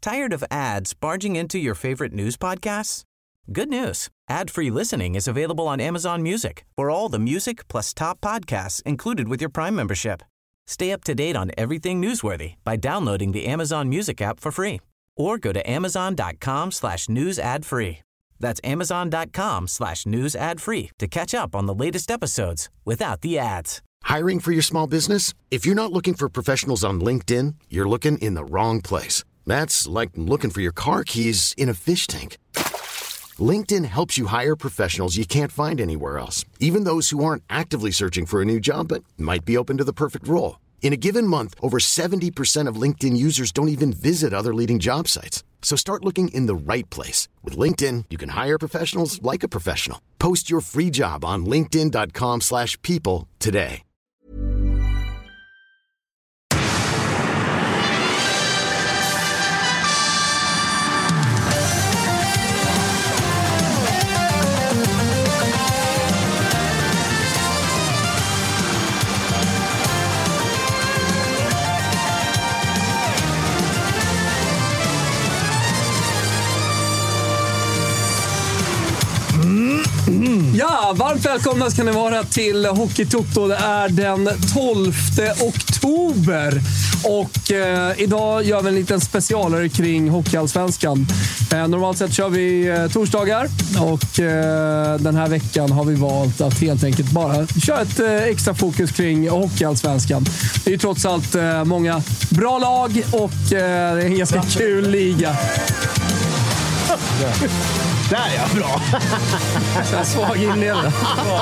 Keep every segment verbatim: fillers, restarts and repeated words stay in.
Tired of ads barging into your favorite news podcasts? Good news. Ad-free listening is available on Amazon Music for all the music plus top podcasts included with your Prime membership. Stay up to date on everything newsworthy by downloading the Amazon Music app for free or go to amazon.com slash news ad free. That's amazon.com slash news ad free to catch up on the latest episodes without the ads. Hiring for your small business? If you're not looking for professionals on LinkedIn, you're looking in the wrong place. That's like looking for your car keys in a fish tank. LinkedIn helps you hire professionals you can't find anywhere else, even those who aren't actively searching for a new job but might be open to the perfect role. In a given month, over seventy percent of LinkedIn users don't even visit other leading job sites. So start looking in the right place. With LinkedIn, you can hire professionals like a professional. Post your free job on linkedin.com slash people today. Ja, varmt välkomna ska ni vara till Hockey Toto. Det är den tolfte oktober och eh, idag gör vi en liten specialare kring Hockeyallsvenskan. Eh, normalt sett kör vi eh, torsdagar och eh, den här veckan har vi valt att helt enkelt bara köra ett eh, extra fokus kring Hockeyallsvenskan. Det är ju trots allt eh, många bra lag och eh, det är en ganska kul liga. Där är jag bra. Så svag inledning.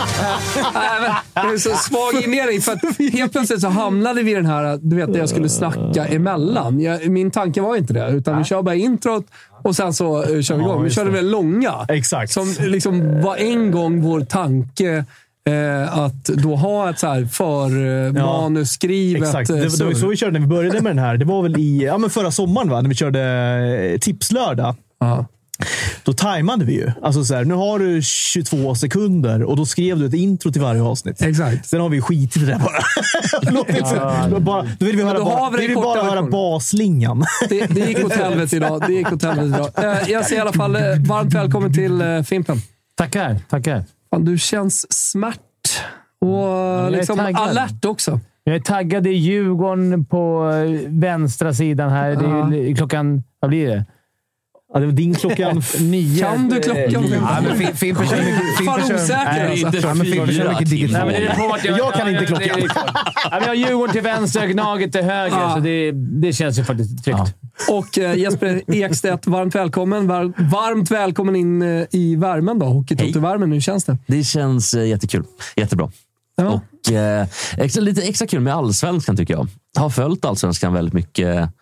Det är så svag inledning för att helt plötsligt så hamnade vi i den här, du vet, där jag skulle snacka emellan. Jag, min tanke var inte det, utan vi kör bara introt och sen så uh, kör vi igång. Vi körde väl långa. Exakt. Som liksom var en gång vår tanke eh, att då ha ett så här för uh, ja, manusskrivet. Exakt. Det, det var så vi körde när vi började med den här. Det var väl i ja, men förra sommaren, va? När vi körde tipslördag. Ja. Då tajmade vi ju. Alltså så här, nu har du tjugotvå sekunder och då skrev du ett intro till varje avsnitt. Exakt. Sen har vi skitit i det där bara. ja, bara då vill vi höra, bara, vi vill bara höra baslingan. det, det gick åt helvete idag. Det gick åt helvete idag. Jag säger i alla fall varmt välkommen till Fimpen. Tackar, tackar. Fan, du känns smärt och liksom alert också. Jag är taggad i Djurgården på vänstra sidan här. Det är ju klockan, vad blir det? Ja, det var din klockan nio. Kan du klockan? Ja, men Fimpen kör mycket. Fan osäker alltså. Ja, men Fimpen kör mycket digitalt. Jag, jag kan inte klockan. Ja, vi har Djurgården till vänster, Gnaget till höger. Ja. Så det, det känns ju faktiskt tryggt. Ja. Och eh, Jesper Ekstedt, varmt välkommen. Var, varmt välkommen in eh, i värmen då. Hockey-Toto-värmen, hur känns det? Det känns eh, jättekul. Jättebra. Ja. Och eh, extra, lite extra kul med Allsvenskan tycker jag. Jag har följt Allsvenskan väldigt mycket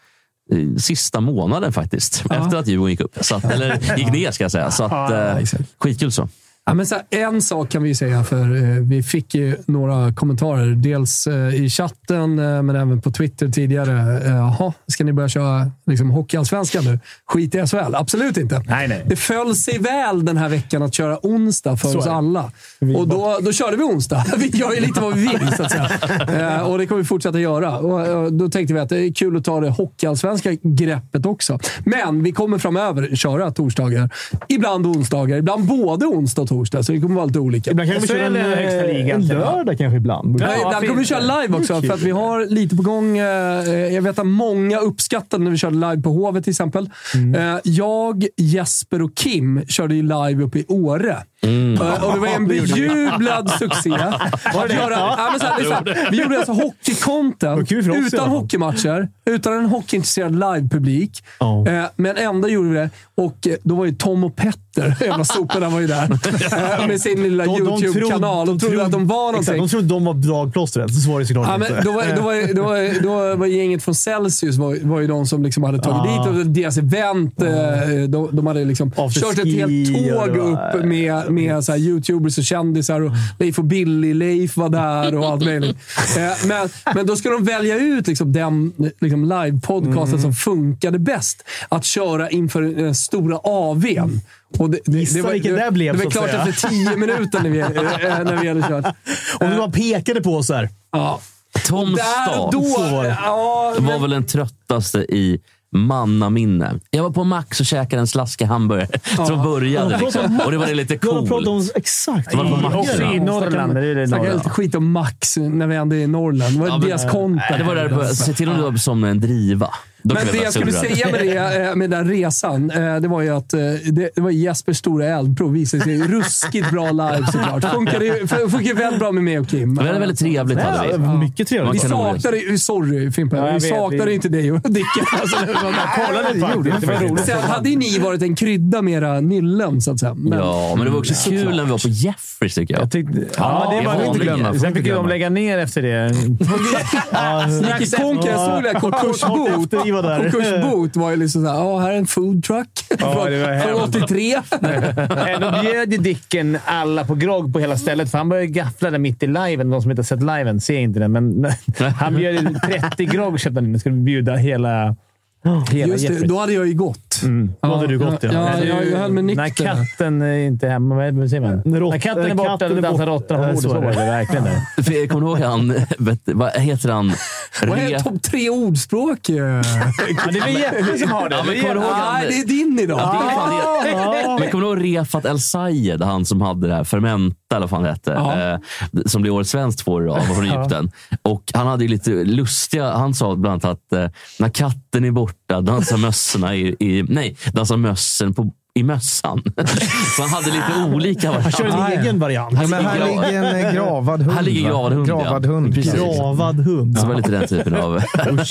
sista månaden faktiskt. Ja. Efter att Djurgården gick upp. Så att, eller gick ner ska jag säga. Så att, ja, eh, skitkul så. Ja, men så här, en sak kan vi säga, för eh, vi fick ju några kommentarer. Dels eh, i chatten, eh, men även på Twitter tidigare. Jaha, eh, ska ni börja köra liksom, Hockeyallsvenskan nu? Skit i S H L? Absolut inte. Nej, nej. Det föll sig väl den här veckan att köra onsdag för så oss alla. Och då, då körde vi onsdag. Vi gör ju lite vad vi vill, så att säga. Eh, och det kommer vi fortsätta göra. Och, och då tänkte vi att det är kul att ta det Hockeyallsvenska greppet också. Men vi kommer framöver köra torsdagar. Ibland onsdagar. Ibland både onsdag och torsdag, så det kommer vara lite olika. Ibland kan vi köra en, en, en lördag kanske ibland. Ja, ibland kommer vi köra live också, för att vi har lite på gång. Jag vet att många uppskattade när vi körde live på Hovet till exempel. Mm. Jag, Jesper och Kim körde ju live uppe i Åre. Mm. Och det var en bejublad succé. Att göra, ja, men så här, så här, vi gjorde alltså hockey-content utan hockeymatcher, utan en hockeyintresserad live-publik. Oh. Men ändå gjorde vi det. Och då var ju Tom och Petter, jävla soporna var ju där med sin lilla de, YouTube-kanal. De, de trodde att de var någonting. Exakt, de trodde de var dragplåstret. Så var det såklart ja, men då, var, då, var, då, var, då var gänget från Celsius var, var ju de som liksom hade tagit ah. dit och deras event. Ah. De, de hade liksom kört ett helt tåg upp med, med så här YouTubers och kändisar och Leif och Billy, Leif var där och allt möjligt. men, men då skulle de välja ut liksom den liksom live-podcasten mm. som funkade bäst att köra inför den stora A V:n. Och det, det, det var, det, det blev, det var klart säga. Efter tio minuter när vi, när vi hade kört. Och vi bara pekade på oss här. Ja. Tom Stad då, ja, var väl den tröttaste i mannaminne. Jag var på Max och käkade en slaska hamburgare ja. som började liksom. Och det var det lite coolt. Pratar om exakt. Det var på Max. Också i Norrland. Det är det Snackar lite skit om Max när vi ändå är i Norrland. Det var ja, deras konto. Det var där, se till om du var som en driva. Då men det jag skulle säga med, det, med den resan, det var ju att det var Jespers stora eldprov. Visade sig ruskigt bra live såklart. Funkade, funkade väldigt bra med mig och Kim. Det var väldigt trevligt. Ja, ja, mycket trevligt. Vi saknade, sorry Fimpen, ja, vi saknade vi... inte dig och Dicken. Alltså, det var roligt. Sen hade ni varit en krydda med era nyllen så att säga. Men, ja, men det var också så kul när vi var på Jeffries tycker jag. jag tyckte, ja, ja, det var inte glömma. Sen fick de lägga ner efter det. Gick i konken, jag såg det konkursbot. Konkursbot var ju liksom såhär, ja, här är en food truck. Ja, från åttiotre. Då bjöd ju Dicken alla på grogg på hela stället, för han började gaffla där mitt i liven. De som inte har sett liven ser inte det, men han bjöd trettio grogg, köpte han in. Skulle bjuda hela... Hela just det, då hade jag ju gått. Mm. Ja, då hade du gått, ja. ja, jag, jag höll mig nykter. När katten är inte hemma, vad säger man? Rott, när katten är borta, katten dansar råttorna på bordet, så var det verkligen det. För jag kommer ihåg han, vet, vad heter han? Vad är topp tre ordspråk? Ja, det är väl Jeppe som har det. Ja, men kommer ihåg han, nej, det är din idag. Ja, det är fan det. Men kommer du ihåg Refat El Sayed, han som hade det här Fermenta, eller vad fan det hette, eh, som blev årets svensk två år av från Egypten. Och han hade ju lite lustiga, han sa bland annat att eh, när katten är borta dansar mössorna i, i nej, dansar mössen på i mössan. Så han hade lite olika varianter. Han kör en egen variant. Ja, men här ligger en gravad hund. Här ligger gravad hund. Gravad hund. Ja. Gravad hund. Så det var lite den typen av...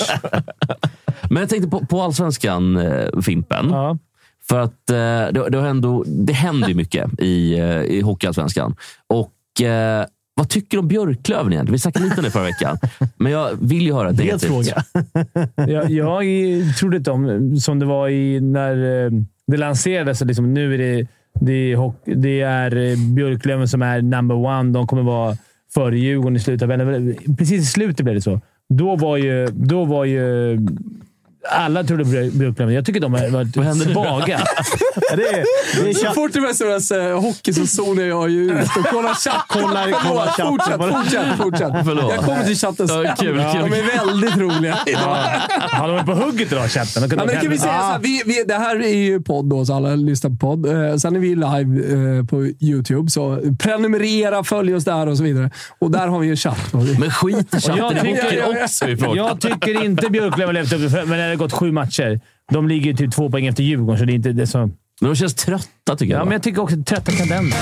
Men jag tänkte på, på Allsvenskan, äh, Fimpen. Ja. För att äh, det, det, har ändå, det händer ju mycket i, äh, i Hockeyallsvenskan. Och... Äh, vad tycker du om Björklöven igen? Vi snackade lite om det förra veckan. Men jag vill ju höra det. Det är fråga. jag, jag trodde inte om, som det var i när det lanserades. Liksom, nu är det, det, är, det är Björklöven som är number one. De kommer vara före Djurgården i slutet. Precis i slutet blev det så. Då var ju... Då var ju alla trodde Björklöven. Jag tycker de har varit svaga. Ja, det är, det är så fort det är så hockey så zonar jag ju ut och kollar chatt. Kollar, kollar chatt. Fortsätt, fortsätt, fortsätt. Jag kommer till chatten sen. Ja, kul, ja, kul. De är väldigt roliga idag. Ja, de är på hugget idag, chatten. Ja, men kan vi säga så här, vi, vi, det här är ju podd då, så alla lyssnar på podd. Eh, sen är vi live eh, på YouTube, så prenumerera, följ oss där och så vidare. Och där har vi ju chatt. Men skit i chatten i hockey också. Jag tycker inte Björklöven har levt upp, men det har gått sju matcher. De ligger typ två poäng efter Djurgården, så det är inte det som... Men de känns trötta, tycker jag. Ja, men jag tycker också trötta tendenser.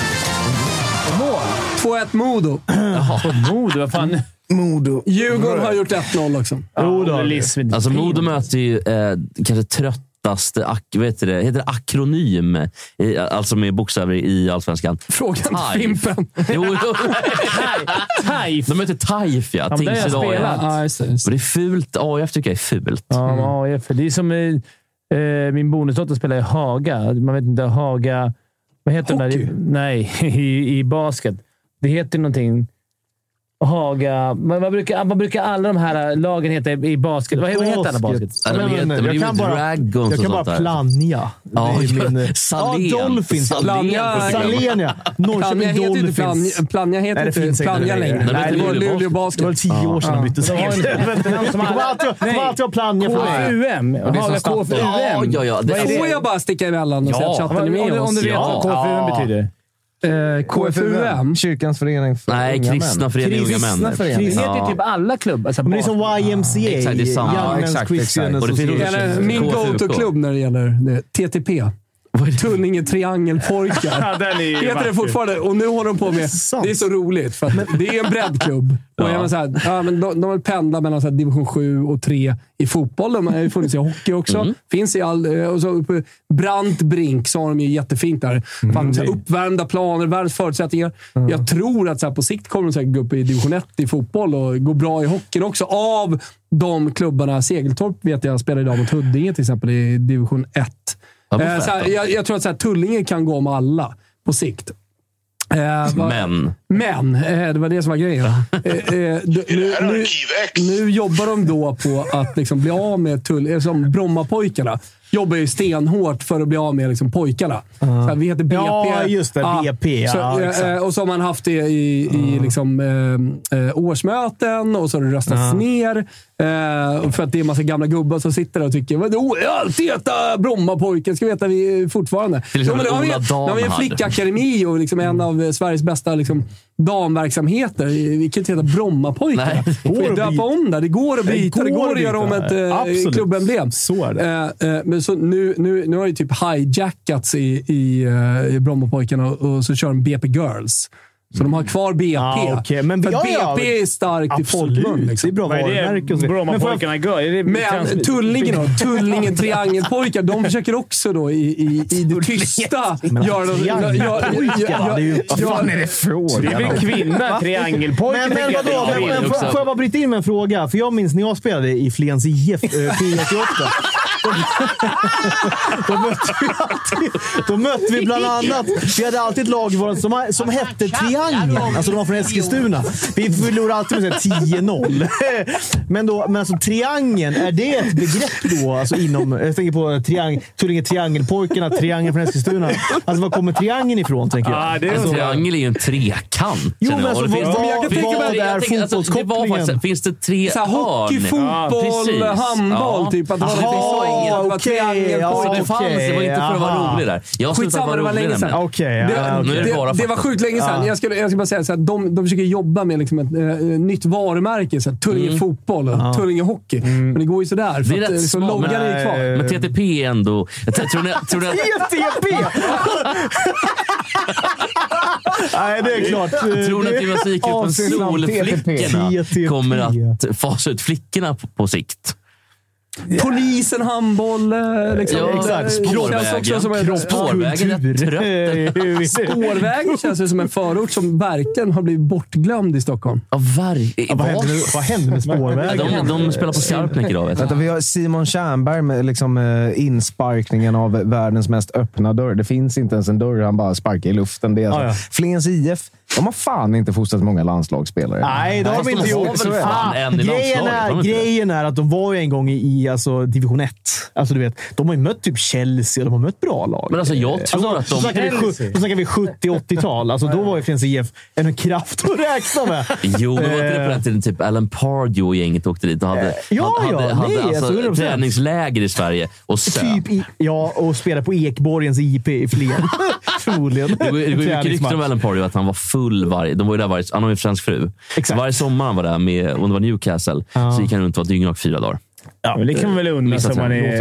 Mål! två ett Modo. Jaha, Modo, vad fan... Modo. Djurgården har gjort ett noll också. Ja, Modo, det alltså Modo möter ju eh, kanske tröttaste ak, vet det, heter det akronym, i, alltså med bokstäver i Allsvenskan. Frågan till Fimpen. Jo, jo. Taif. De möter Taif, ja. Ja, det, är ja, just det, just det. Det är fult. A F tycker jag är fult. Ja, mm. A F. Det är som eh, min bonusdotter spelar i Haga. Man vet inte, Haga... Vad heter Hockey? den där? Nej, i, i basket. Det heter någonting... Haga... Men vad, brukar, vad brukar alla de här lagen heta i basket? Vad, vad heter alla basket? Ja, de heter, men jag kan bara, jag kan bara Plannja. Ja, min... Salén. Ja, Dolphins. Plannja. Salén, ja. Norrköping Dolphins. Plannja heter inte Plannja längre. Nej, det var Luleå Basket. Det var tio år sedan de bytte sig. Det kommer alltid vara Plannja för mig. K F U M. Haga K F U M. Ja, ja. Får jag bara sticka emellan och säga att chatten är med oss? Om du vet vad K F U M betyder. Uh, K F U M? Kyrkans förening för Nej, unga kristna män. förening unga män. Det heter ju typ alla klubbar. Alltså, men det är som Y M C A. Exakt, det är samma. Young Men's Christian Association. Min go-to-klubb när det gäller det. T T P. Tullinge triangelpojkar. Ja, den är heter det fortfarande. Och nu håller de på med... Det, det är så roligt. För att det är en breddklubb. Och ja. Så här, ja, men de, de pendlar mellan så här, division sju och tre i fotboll. De har ju funnits i hockey också. Mm. Finns i all... Och så uppe Brant Brink så har de ju jättefint där. Mm. Fan, så här, uppvärmda planer, världens förutsättningar. Mm. Jag tror att så här, på sikt kommer de säkert gå upp i division ett i fotboll och gå bra i hockeyn också. Av de klubbarna. Segeltorp vet jag spelar idag mot Huddinge till exempel i division ett. Ja, eh, så här, jag, jag tror att så här, Tullinge kan gå om alla på sikt. Eh, men Men, eh, det var det som var grejen. Eh, eh, du, nu, nu, nu jobbar de då på att liksom bli av med tull, som Brommapojkarna. Jobbar ju stenhårt för att bli av med liksom pojkarna. Uh. Så här, vi heter B P. Ja, just det. Ja, B P. så, Ja, eh, och så har man haft det i, uh. i liksom, eh, årsmöten och så har det röstats uh. ner. Eh, för att det är en massa gamla gubbar som sitter där och tycker att oh, jag alltid heta Brommapojken. Ska veta vi fortfarande. Liksom jo, men Ola vi, Dan vi en flickakademi och liksom en av Sveriges bästa liksom, damverksamheter. Vi kan inte heta Brommapojken. Vi döpa om det. Det går att byta. Det går, det går att göra om ett eh, klubbemblem. Så är det. Eh, eh, men så nu, nu, nu har det typ hijackats i, i, uh, i Brommapojkarna och, och så kör de B P Girls. Så de har kvar B P. Ah, okay. Men, för ja, B P ja, är starkt i folkmun. Liksom. Det är bra varumärken. Brommapojkarna gör. Men Tullingen då? Tullingen triangelpojkar. De försöker också då i, i, i det tysta göra... Vad fan är det frågan? Det är väl kvinna, triangelpojkar. Men, men vadå? Men, men, får, får jag bara bryta in med en fråga? För jag minns när jag spelade i Flens I F P åttioåtta. Då mötte vi alltid, då mötte vi bland annat, vi hade alltid ett lag som, som hette Triangeln, alltså de var från Eskilstuna. Vi förlorade alltid med tio noll. Men då, men alltså Triangeln, är det ett begrepp då, alltså inom, jag tänker på triang, Tullinge Triangelpojkarna, Triangeln från Eskilstuna. Alltså var kommer Triangeln ifrån, tänker jag? Ah, det är alltså, triangel är ju en trekant. Jo, men alltså, vad, vad, vad, vad är fotbollskopplingen? Alltså, finns det tre så här, hockey, fotboll, ja, handboll, ja. Typ. Att Aha, det var inget, det var triangel. Ja, så det fanns, det var inte för att vara rolig där. Jag skitsamma, det var länge sedan. Okay, ja, det, okay. det, det, det var sjukt länge sedan. Ja. Jag, skulle, jag ska bara säga så här, de, de försöker jobba med liksom ett äh, nytt varumärke. Så här, Tullinge mm. fotboll och ja. Tullinge hockey. Mm. Men det går ju sådär. Det är rätt liksom, loggan är kvar. Men T T P är ändå... Jag tror ni, tror ni, T T P! Nej, det är klart. Tror ni att gymnastikgruppen Solflickorna kommer att fasa ut flickorna på, på sikt? Yeah. Polisen, handboll, liksom. Ja, exakt. Spårvägen. Som en, Spårvägen är trött. Spårvägen känns ju som en förort som verkligen har blivit bortglömd i Stockholm. Ja, var- ja, vad, händer, vad händer med Spårvägen? De, de spelar på Skarpnäck idag. Vet Vänta, vi har Simon Tjernberg med liksom, uh, insparkningen av världens mest öppna dörr. Det finns inte ens en dörr, han bara sparkar i luften. Det är alltså. ah, ja. Flens I F, de har fan inte fostrat många landslagsspelare. Nej, de har de inte gjort. Så fan en grejen, är, grejen är att de var ju en gång i alltså, division ett. Alltså, du vet, de har ju mött typ Chelsea och de har mött bra lag. Men alltså, jag tror alltså, att de... Då snackar vi sjuttio-åttiotal. Alltså, då var ju Flens I F en kraft att räkna med. Jo, men var inte det på den tiden typ Alan Pardew och gänget åkte dit och hade, ja, hade, ja, hade nej, alltså, alltså, träningsläger i Sverige och söp. Typ i, ja, och spelade på Ekborgens I P i Flen. Förmodligen. Det går ju mycket rykten om Alan Pardew att han var full varje... De var ju där varje... Han har ju en fransk fru. Exakt. Varje sommar han var där med... Om det var Newcastle ja. Så gick han runt och var dyngrak fyra dagar. Ja, men det kan man väl undra som man är...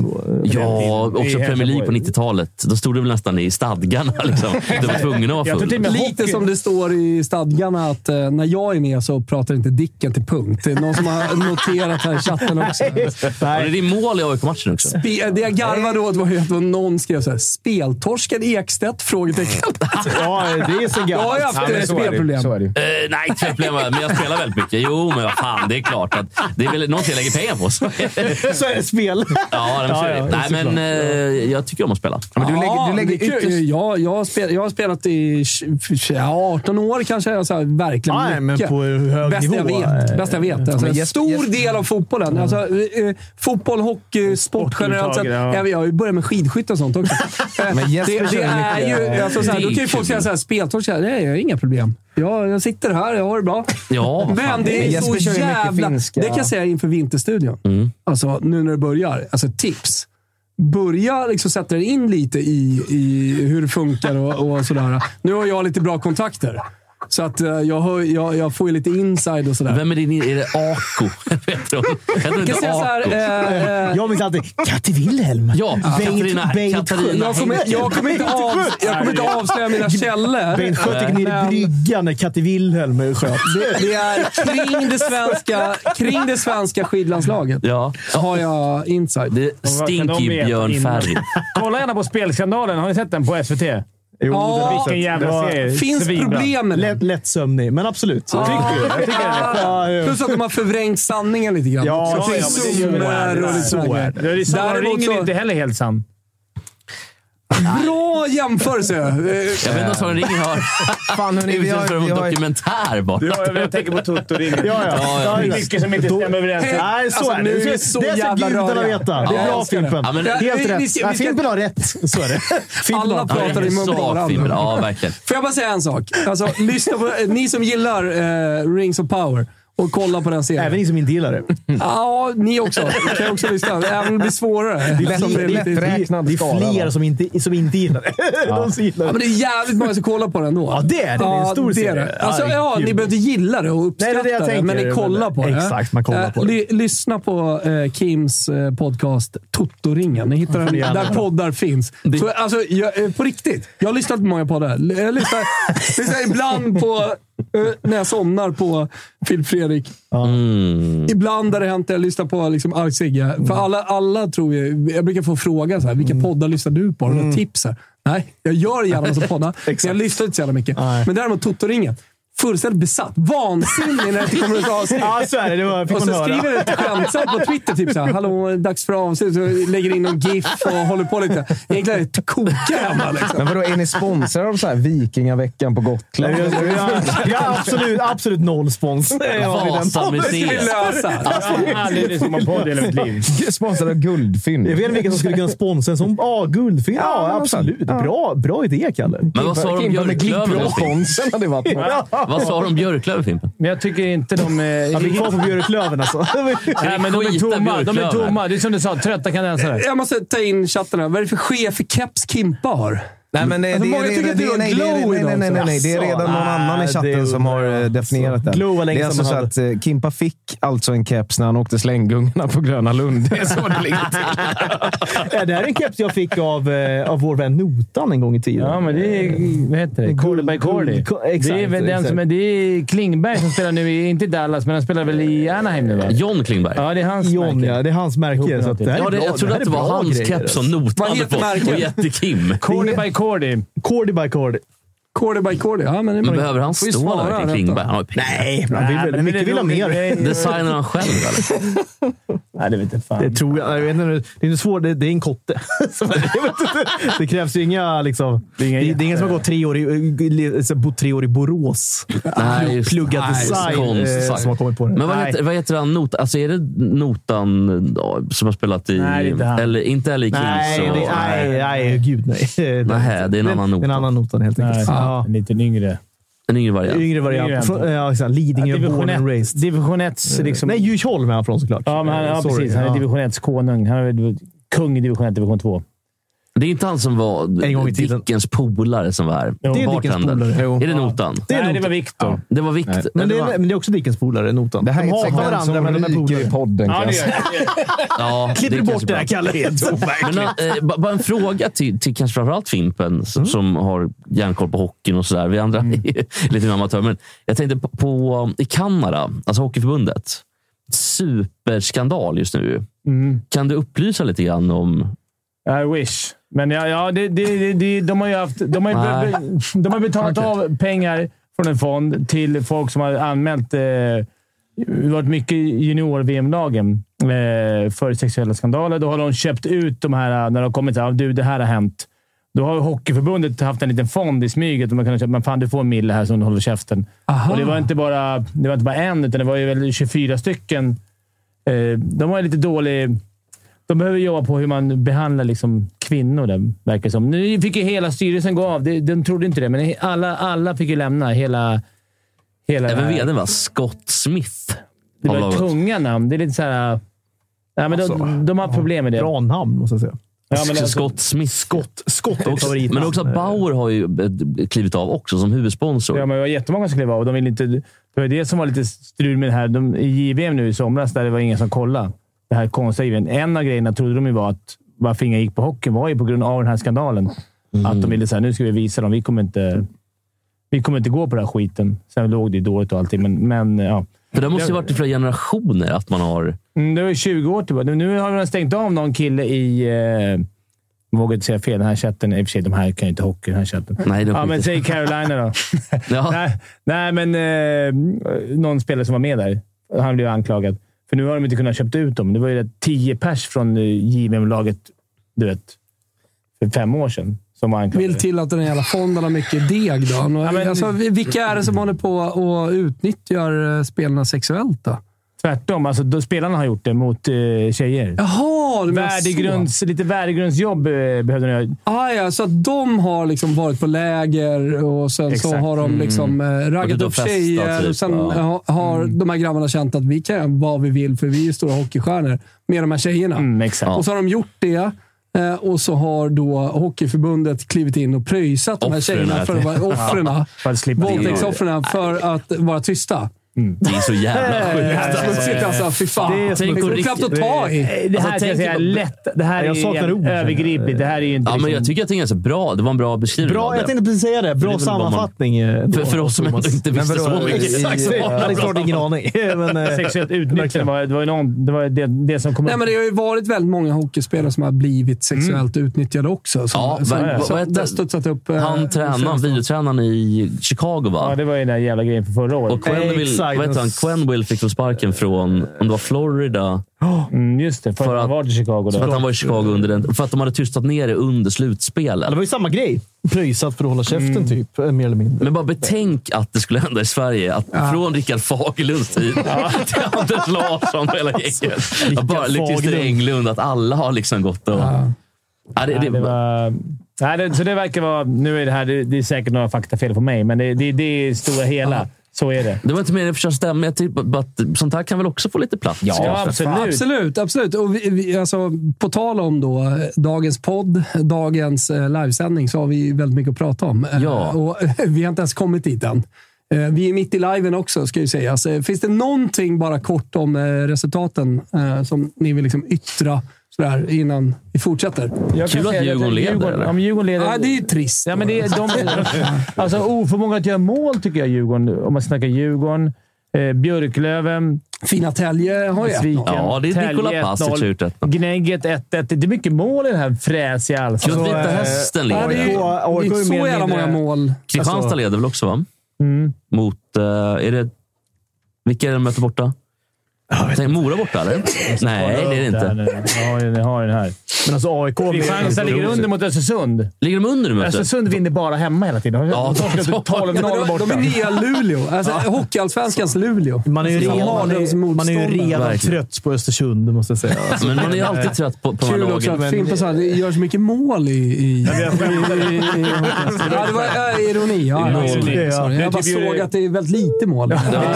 Ja, också Premier League på nittiotalet. Då stod det väl nästan i stadgarna. Liksom. De var tvungna att vara full. Lite som det står i stadgarna att eh, när jag är med så pratar inte Dicken till punkt. Det är någon som har noterat här i chatten också. Var det din mål i A I K-matchen också? Spe- det jag garvade åt var ju att någon skrev så här: speltorsken Ekstedt? Frågetecken. Ja, det är så gammalt. Jag har ju haft ja, spelproblem. Så är det. Uh, nej, inte spelproblem. Men jag spelar väldigt mycket. Jo, men vad fan, det är klart att det är väl något jag lägger pengar på. Så är det spel. Ja, de ja, ja, nej, men eh, jag tycker om att spela. Men du lägger, du lägger ytterst... ja, jag, har spel, jag har spelat i arton år kanske. Alltså, verkligen nej, mycket. Men på hög Bäst nivå. Jag vet. Bäst jag vet. Alltså, en yes, stor yes. del av fotbollen. Mm. Alltså, eh, fotboll, hockey, sport generellt sett. Ja. Jag, jag börjar med skidskytte och sånt också. Men yes, det, det är ju... Alltså, såhär, då kan ju folk säga såhär, speltorsk, det är inga problem. Ja, jag sitter här, jag har det bra. Ja, men det är så jävla... Det kan jag säga inför Vinterstudion. Mm. Alltså, nu när det börjar. Alltså, tips. Börja liksom sätta dig in lite i, i hur det funkar och, och sådär. Nu har jag lite bra kontakter. Så att uh, jag, hör, jag, jag får ju lite inside och sådär. Vem är din? Är det Ako? Vet du? Jag kan säga så här, uh, uh, jag minns alltid Katte Wilhelm. Ja, Katarina. Katarina. Jag kommer, jag kommer inte av, jag kommer inte avslöja mina källor. Bengt sköt gick ner i bryggan när Katte Wilhelm sköt. Det, det är kring det svenska, kring det svenska skidlandslaget. Ja. Har jag inside. Det stinker Björn Ferry. Kolla gärna på Spelskandalen. Har ni sett den på S V T? Jo, ja, vilken jävla serie. Finns problem med lätt, lätt sömnig, men absolut. Ja. Tycker du? Jag tycker ja, ja. Plus att de har förvrängt sanningen lite grann. Ja, så ja, det är så är det. Så är det. Det är så, Däremot ringer så... inte heller helt sann. Bra jämförelse. Jag vet inte vad Sagan Ringer har. Fan, hörni, vi har, för en vi har, dokumentär bara. Ja, jag, jag tänker på Tutto-ringen. Ja, ja. Ja, ja. Det är mycket som inte stämmer överens. Nej, så Alltså, är nu det. är Det, vi så det ska jävla gudarna röriga. veta. Det Ja, är bra, jag älskar Fimpen. det. Ja, men- Helt Ja, vi- vi rätt. ska- Ja, vi ska- Fimpen har rätt. Så är det. Fimpen Alla har- pratar Ja, i mun på svag varandra. film. Ja, verkligen. Får jag bara säga en sak? Alltså, lyssna på, ni som gillar eh, Rings of Power och kolla på den serien. Även ni som inte gillar det. Ja, ni också. Ni kan också lyssna. Även om det blir svårare. Det är lätt- Så blir det lite- lätträknad Det är skara, fler va? som inte, som inte gillar det. De som gillar Ja, det. men det är jävligt många som kollar på den då. Ja, det är det. Det är en stor det är serie. det. Alltså, Ja, ja, kul. ni behöver inte gilla det och uppskatta Nej, det är det jag det, tänker. men ni kollar på det. Exakt, man kollar på det. Ly- lyssna på eh, Kims eh, podcast Tutto-ringen. Ni hittar den gärna där göra. poddar finns. Så, alltså, jag, eh, på riktigt. Jag har lyssnat på många poddar. Jag lyssnar, lyssnar ibland på eh, när jag somnar på Filip Fredrik. Mm. Ibland där det hänt jag lyssnar på liksom Arg Sigge. För alla, alla tror jag... Jag brukar få fråga så här, vilka poddar lyssnar du på? Har du några tips här? Nej, jag gör gärna massa poddar. Men jag lyssnar inte så jävla mycket. Nej. Men däremot Tutto-ringen. Fullständigt besatt. Vansinnig när det inte kommer ut avsnitt. Ja, så är det. Det var, fick Och man så höra. skriver det lite skämtsamt på Twitter. Typ såhär, hallå, dags för avsnitt. Så lägger in någon GIF och håller på lite. Egentligen är det koka hemma liksom. Men vadå, är ni sponsrade av så här Vikingaveckan på Gotland? Nej, vi har- vi har absolut, absolut noll spons. Det ska vi Vasamuseet. lösa. Jag har aldrig lyssnat på podd i hela mitt liv. Sponsrade av Guldfynd. Jag vet inte vilka som skulle kunna sponsra en sån. Ja, guldfilm. Ja, Ja, absolut. ja. Bra, bra idé, Kalle. Men vad sa de om Björklöven? då, Fimpen? Sponsen hade varit något. Vad sa de om Björklöven, Fimpen? Men jag tycker inte de är... Han blir kvar på Björklöven alltså. Nej, men de är Skita tomma. De är Björklöven. tomma. Det är som du sa, trötta kanadensare. Jag måste ta in chatten här. Vad är det för chef keps Kimpa har? Nej, men det, Alltså, det, många det, tycker det, att det det, var nej, det, glow nej, nej, nej, nej, nej. Det är idag. redan någon Asså, annan i nej, chatten det- som har eh, definierat det. Glow var Det länge är alltså sedan så han att eh, Kimpa fick alltså en keps när han åkte slänggungarna på Gröna Lund. Det är så det ligger till. Ja, det här är en keps jag fick av, eh, av vår vän Notan en gång i tiden. Ja, men det är... Vad heter det? Cordy by Cordy. Guld- exakt, Det är väl den exakt. som är... Det är Klingberg som spelar nu i... Inte i Dallas, men han spelar väl i Anaheim nu, va? John Klingberg. Ja, det är hans John, märke. ja. Det är hans märke. Så att det här är Ja, det, bra, jag trodde här att är det var bra hans grejer, keps som alltså. Not Vad hade heter fått märket? och gett till Kim. Cordy by Cordy. Cordy by Cordy. Cordy by Cordy. Ja, men det Men behöver han får ju stå svara där verkligen, rätt då. Klingberg? Han har ju pengar. Nej, han vill väl, men mycket det- vill ha mer. det- Designar han själv, eller? Nej, det vet jag fan. Det tror jag. Jag vet inte, det är inte svårt. Det, det är en kotte. Så jag vet inte. Det krävs ju inga... Liksom, det, är inga det är ingen som har gått tre år i, så bott tre år i Borås. Nej, just- Pluggat nej, design konst. eh, som har kommit på det. Men vad Nej. heter, vad heter han? Not, alltså är det Notan då, som har spelat i... Nej, det är inte han. Eller inte heller i Kings? Nej, och- det, nej, nej, gud nej. Nej, det är en annan Det är en Notan. annan Notan helt Nej, enkelt. Ja. en liten yngre. En yngre variant. Yngre Yngre variant. variant. Från, ja, exakt. Lidingö, Ja, born and ett. raised. Division ett. Liksom. Nej, Djursholm är han från såklart. Ja, men han, ja, Sorry. precis. Han är Ja. division ett konung. Han är väl kung i division ett, division två. Det är inte han som var En gång i tiden. Dickens polare som var här. Jo. Det är Dickens Bartender. polare. Jo. Är det Notan? Det är Nej, det Notan. var Viktor. Det var viktigt. Men det, var- är, men det är också Dickens polare, Notan. Det här De är ett hatar segment varandra, som men de är ryker i polare. podden. Ja, kan det jag gör säga. det. Ja, Klipper du det bort det där, Kalle? Helt Men, overkligt. äh, bara en fråga till, till kanske framförallt Fimpen som, som har järnkoll på hockeyn och sådär. Vi andra är lite amatörer. Men jag tänkte på, på i Kanada, alltså Hockeyförbundet. Superskandal just nu. Mm. Kan du upplysa lite grann om... I wish. Men ja, ja det, det, det, det, de har ju haft, de har ju be, be, de har betalat av pengar från en fond till folk som har anmält eh, det har varit mycket junior-V M-lagen eh, för sexuella skandaler. Då har de köpt ut de här när de har kommit till att du, det här har hänt. Då har Hockeyförbundet haft en liten fond i smyget och man kan köpa, men fan, du får en mille här som håller käften. Aha. Och det var inte bara, det var inte bara en, utan det var ju väl tjugofyra stycken. Eh, de var lite dålig... De behöver jobba på hur man behandlar liksom kvinnor, där, verkar det som. Nu fick ju hela styrelsen gå av. De, de trodde inte det, men alla, alla fick ju lämna. Hela... hela Även vdn var Scott Smith. det har var lagat. tunga namn. Det är lite så här... Ja, men de, de har problem med det. Bra namn, måste jag säga. Ja, men alltså, Scott Smith. Scott. Scott är Också, favoritnamn. men också att Bauer har ju eh, klivit av också som huvudsponsor. ja, men det var jättemånga som klev av. De vill inte, det var det som var lite strul med det här. De, I J V M nu i somras, där det var ingen som kollade. Det här konstiga J V M. En av grejerna trodde de ju var att varför ingen gick på hockey var ju på grund av den här skandalen. Mm. Att de ville säga nu ska vi visa dem. Vi kommer inte, vi kommer inte gå på den här skiten. Sen låg det ju dåligt och allting, men, men ja. För det måste ju varit i flera generationer att man har... Mm, det var tjugo år tillbaka. Nu har vi stängt av någon kille i... Eh, jag vågar inte säga fel. Den här chatten... I och för sig, de här kan ju inte hockey, den här chatten. Nej, de ja, men skiter- säg Carolina då. Ja. nej, nej, men eh, någon spelare som var med där. Han blev anklagad. För nu har de inte kunnat köpt ut dem. Det var ju tio pers från eh, J V M-laget, du vet, för fem år sedan. Som man vill till att den jävla fonden har mycket deg då. Ja, men, alltså, vilka är det som håller på och utnyttjar spelarna sexuellt då? Tvärtom. Alltså, då, spelarna har gjort det mot eh, tjejer. Jaha! Värdegrunds, lite värdegrundsjobb eh, behövde ni göra. Ah, ja, så att de har liksom varit på läger och sen Exakt. så har de liksom mm. raggat upp tjejer. Typ, och sen ja. har mm. de här grabbarna känt att vi kan göra vad vi vill för vi är stora hockeystjärnor med de här tjejerna. Mm, exakt. Och så har de gjort det. Och så har då Hockeyförbundet klivit in och pröjsat de här tjejerna för att vara offrena. Våldtäktsoffrena för att vara tysta. Mm. Det är så jävla sjukt. Smutsigt alltså. Fy fan. Det är, tänk det är knappt att ta i. Det här, alltså, jag lätt. Det här jag är övergripligt. Det här är ju inte ja, liksom... men jag tycker att det är ganska bra. Det var en bra beskrivning. Bra, jag tänkte precis säga det. Bra det sammanfattning. Man, för, för oss som ändå inte visste så mycket. Jag hade klart ingen aning. Men, sexuellt utnyttjande var, det var ju någon, det, var det, det som kom Nej, upp. Men det har ju varit väldigt många hockeyspelare som har blivit sexuellt mm. utnyttjade också. Som, ja, som, men, som, som studsat upp. Han tränaren, videotränaren i Chicago va? Ja, det var ju den där jävla grejen för förra året. Och Quenville Will fick sparken från, om det var Florida. Mm, just det, för, för att han var i Chicago. För att han var i Chicago under den, för att de hade tystat ner det under slutspelet. Det var ju samma grej. Pröjsat för att hålla käften mm. typ, mer eller mindre. Men bara betänk att det skulle hända i Sverige. Att ja. Från Rickard Fagerlunds tid ja. till Anders Larsson och hela gänget. Att bara Christer Englund, att alla har liksom gått och... Ja. Ja, det, det, det var... Nej, det, så det verkar vara... Nu är det här, det, det är säkert några faktafel på mig, men det, det, det är stora hela. Ja. Så är det. Det var inte mer för att stämma. Jag tycker att sånt här kan väl också få lite plats. Ja, ja absolut. absolut. Absolut. Och vi, vi, alltså, på tal om då, dagens podd, dagens eh, livesändning, så har vi väldigt mycket att prata om. Ja. Eh, och vi har inte ens kommit dit än. Eh, vi är mitt i liven också, ska jag säga. Så, finns det någonting bara kort om eh, resultaten eh, som ni vill liksom yttra sådär, innan vi fortsätter? Jag Kul att Djurgården leder. Djurgården, ja, Djurgården leder. Ja, det är ju trist. Ja, men det är, de, alltså, oförmåga att göra mål tycker jag Djurgården. Om man snackar Djurgården. Eh, Björklöven. Fina Tälje har ju ett. Ja, det är Nikola Pasic ut ett. Gnägget ett ett. Det är mycket mål i den här fräsiga allsvenskan. Just Vita Hästen leder. Ja, det är, det är så jävla många mål. Kristianstad alltså. Leder väl också, va? Mm. Mot... Uh, är det... Vilka är de möter borta? Tänk, Mora borta, eller? Nej, det är det inte. Ja, ni har den här. Men alltså A I K... Kristianstad ligger under mot Östersund. Ligger de under nu? Östersund vinner bara hemma hela tiden. Ja, de ska tolv noll borta. De är nya Luleå. Alltså, ja. Hockeyallsvenskans Luleå. Man är ju redan, man är ju redan trött på Östersund, måste jag säga. Alltså, men man är ju alltid trött på, på de här lagen. Kul också att Fimpa sa det gör så mycket mål i... i, ja, det var äh, ironi. Ja, ja, ja. Jag bara såg att det är väldigt lite mål.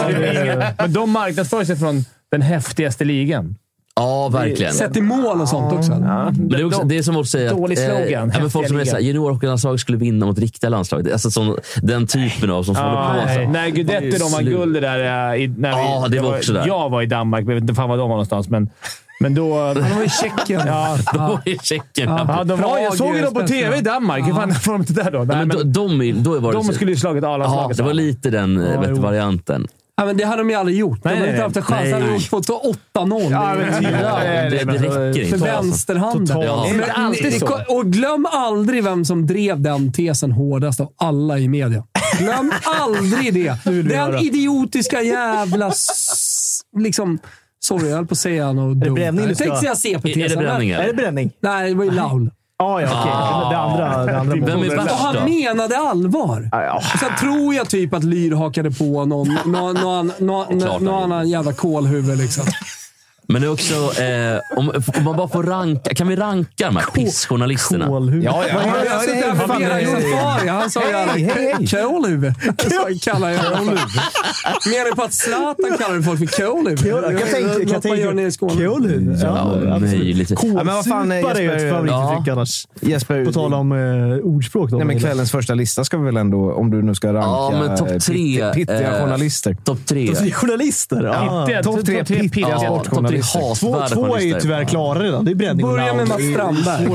Men de marknadsför sig från den häftigaste ligan. Ja, verkligen. Sätt i mål och sånt också. Ja. Men det är, också, det är som att säga att dålig slogan. Eh, folk som är såhär, juniorhockeylandslag skulle vinna mot riktiga landslag. Alltså som, den typen av som ah, håller på. Nej, när Gudetti de har guld där i, när ja, vi, det var var, också där. Jag var i Danmark, jag vet inte fan var de var någonstans, men Men då... Han var i Tjeckien. Ja, de var i Tjeckien. Ja. Ja, de var, jag såg ju dem på tv i Danmark. Hur fan var de inte där då? Nej, men men de, de, då var de det skulle ju slagit A-landslaget. Ja, det var lite den ja, vet, varianten. Ja, men det hade de ju aldrig gjort. De hade inte haft en chans. De hade gjort på åtta noll. Ja, men det, det, det, det räcker inte. För vänsterhanden. Ja. Men alltid så. Och glöm aldrig vem som drev den tesen hårdast av alla i media. Glöm aldrig det. Den idiotiska jävla... liksom... Sorry, jag höll på att säga något dumt. Jag tänkte säga C P-tesen. Är det bränning? Är det bränning? Nej, det var ju Laul. Ah, ja, okej. Okay. Ah. Det andra... Det andra Vem är värst då? Han menade allvar. Ah, ja. Sen tror jag typ att Lyr hakade på någon, någon, någon, någon, någon annan jävla kolhuvud liksom. Men det är också, eh, om, om man bara får ranka, kan vi ranka de här pissjournalisterna? Kolhuvud. Ja, ja. ja, ja, det är fan mera Safari. Han sa ju kolhuvud. Så kallar jag kolhuvud. Mer på att Zlatan kallar folk för kolhuvud. Jag kan tänka, kan tänka kolhuvud. Ja, möjligt. Ja, men vad fan, Jesper är ju favorituttryck annars. Jesper, på tal om uh, ordspråk då. Nej, men kvällens första lista ska vi väl ändå, om du nu ska ranka ja, men topp tre pittiga journalister. Topp tre. Topp tre journalister? Ja. Topp tre pittiga sportjournalister. Två, två är ju tyvärr klara redan. Det är bränning. Börja med Mats Strandberg.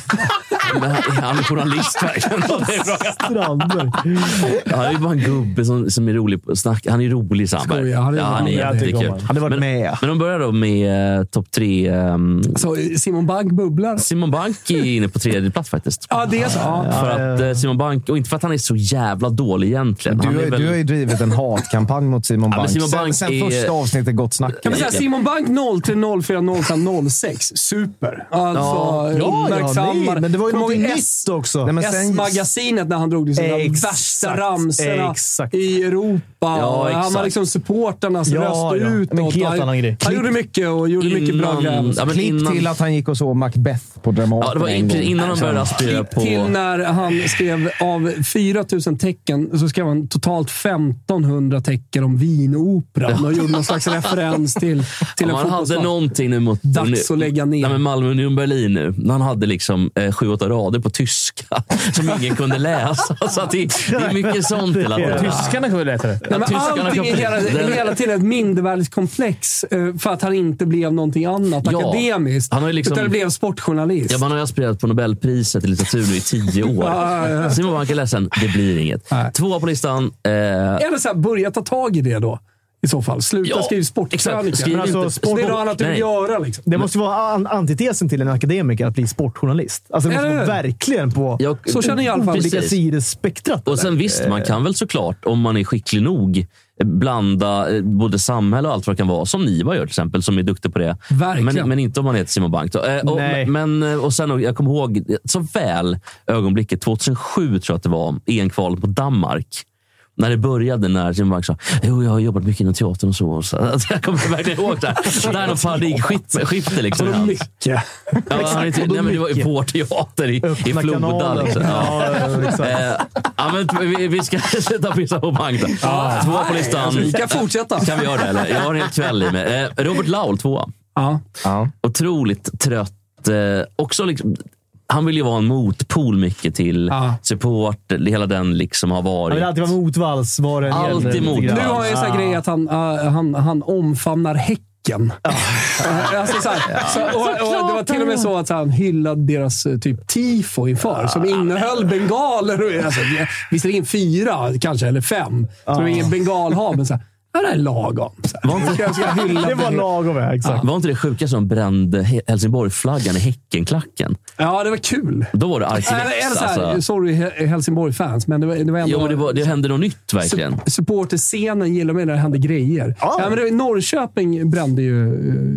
Han är journalist verkligen. Strandberg. Han är ju bara en gubbe som, som är rolig på snack. Han är rolig samma. Skoja, han är, ja, han är jättekul. Han hade varit med. Men de börjar då med uh, topp tre. Um, så Simon Bank bubblar. Simon Bank är inne på tredje plats faktiskt. Ja, det är så. Ja, för att uh, Simon Bank, och inte för att han är så jävla dålig egentligen. Du, är väl... du har ju drivit en hatkampanj mot Simon Bank. Ja, Simon Bank sen, sen är... första avsnittet Gott snack. Kan man säga Simon Bank noll tre noll fyra noll fem noll sex. Super. Alltså, ja, ja, nej, men det var ju kommer ihåg ihåg S också. Nej, S-magasinet när han drog liksom de värsta ramserna exakt. i Europa. Ja, han var liksom supporternas ja, röst ja. ut. Men helt annan grej. Han gjorde mycket och gjorde innan, mycket bra grejer. Ja, Klipp innan, till att han gick och såg Macbeth på Dramaten. Ja, det var en gång. innan de började aspirera på... Till när han skrev av fyra tusen tecken så skrev han totalt femtonhundra tecken om Wienoperan och gjorde någon slags referens till, till ja, en man hade någonting nu mot... Dags att lägga ner. Nej, men Malmö Union Berlin nu. Han hade liksom eh, sju, åtta rader på tyska som ingen kunde läsa. Så att det, det är mycket sånt. Hela ja, tyskarna kunde läsa det. Nej, men allting är hela, hela tiden ett mindervärdeskomplex uh, för att han inte blev någonting annat ja, akademiskt. Han har liksom, utan det blev sportjournalist. Ja, man har ju aspirerat på Nobelpriset i litteratur nu i tio år. ja, ja. Simon Bank är ledsen. Det blir inget. Nej. Tvåa på listan. Eh... Eller så här, börja ta tag i det då. I så fall. Sluta ja, skriva sportkrönika. Alltså, sport... Det är något annat du vill göra. Liksom. Det måste vara an- antitesen till en akademiker att bli sportjournalist. Alltså, det måste vara verkligen på jag, så känner jag i alla fall. Olika sidor spektrat. Och sen visst, man kan väl såklart, om man är skicklig nog, blanda både samhälle och allt vad det kan vara. Som Niva gör till exempel, som är duktig på det. Men, men inte om man heter Simon Bank. Då. Eh, och, men, och sen, jag kommer ihåg så väl ögonblicket tjugohundrasju tror jag att det var, E M-kvalet på Danmark. När det började, när Simon Bank sa jo, jag har jobbat mycket inom teatern och så. så alltså, jag kommer verkligen ihåg det här. Det här är någon paradigmskifte. Liksom, och mycket. Ja, han är inte, nej, men det var ju vår teater i, i Floda. Liksom. Ja. Ja, ja, men vi, vi ska sätta pissa på Bank. Ja. Tvåa på listan. Vi kan fortsätta. Kan vi göra det? Eller? Jag har en hel kväll i mig. Robert Laul, tvåa. Ja. Ja. Otroligt trött. Också liksom... Han vill ju vara en motpol mycket till ah. support. Hela den liksom har varit... Han vill alltid vara motvalls. Var det alltid motvalls. Nu har jag en sån ah. grej att han, uh, han, han omfamnar Häcken. Ah. alltså, så här, ja. så, och, och det var till och med så att han hyllade deras typ tifo inför. Ah. Som innehöll bengaler. Alltså, visserligen fyra kanske, eller fem. Ah. Så det var ingen bengalhav, men så här, det är lagom. Var inte, jag ska hylla det var lagom, ja, exakt. Ja. Var inte det sjuka som brände Helsingborg-flaggan i Häckenklacken? Ja, det var kul. Då var det Arkivex. Alltså. Sorry Helsingborg-fans, men det var, det var ändå... Jo, men det, var, det hände något nytt, verkligen. Su- supporterscenen gillar mig när det hände grejer. Ja. Ja, men det, Norrköping brände ju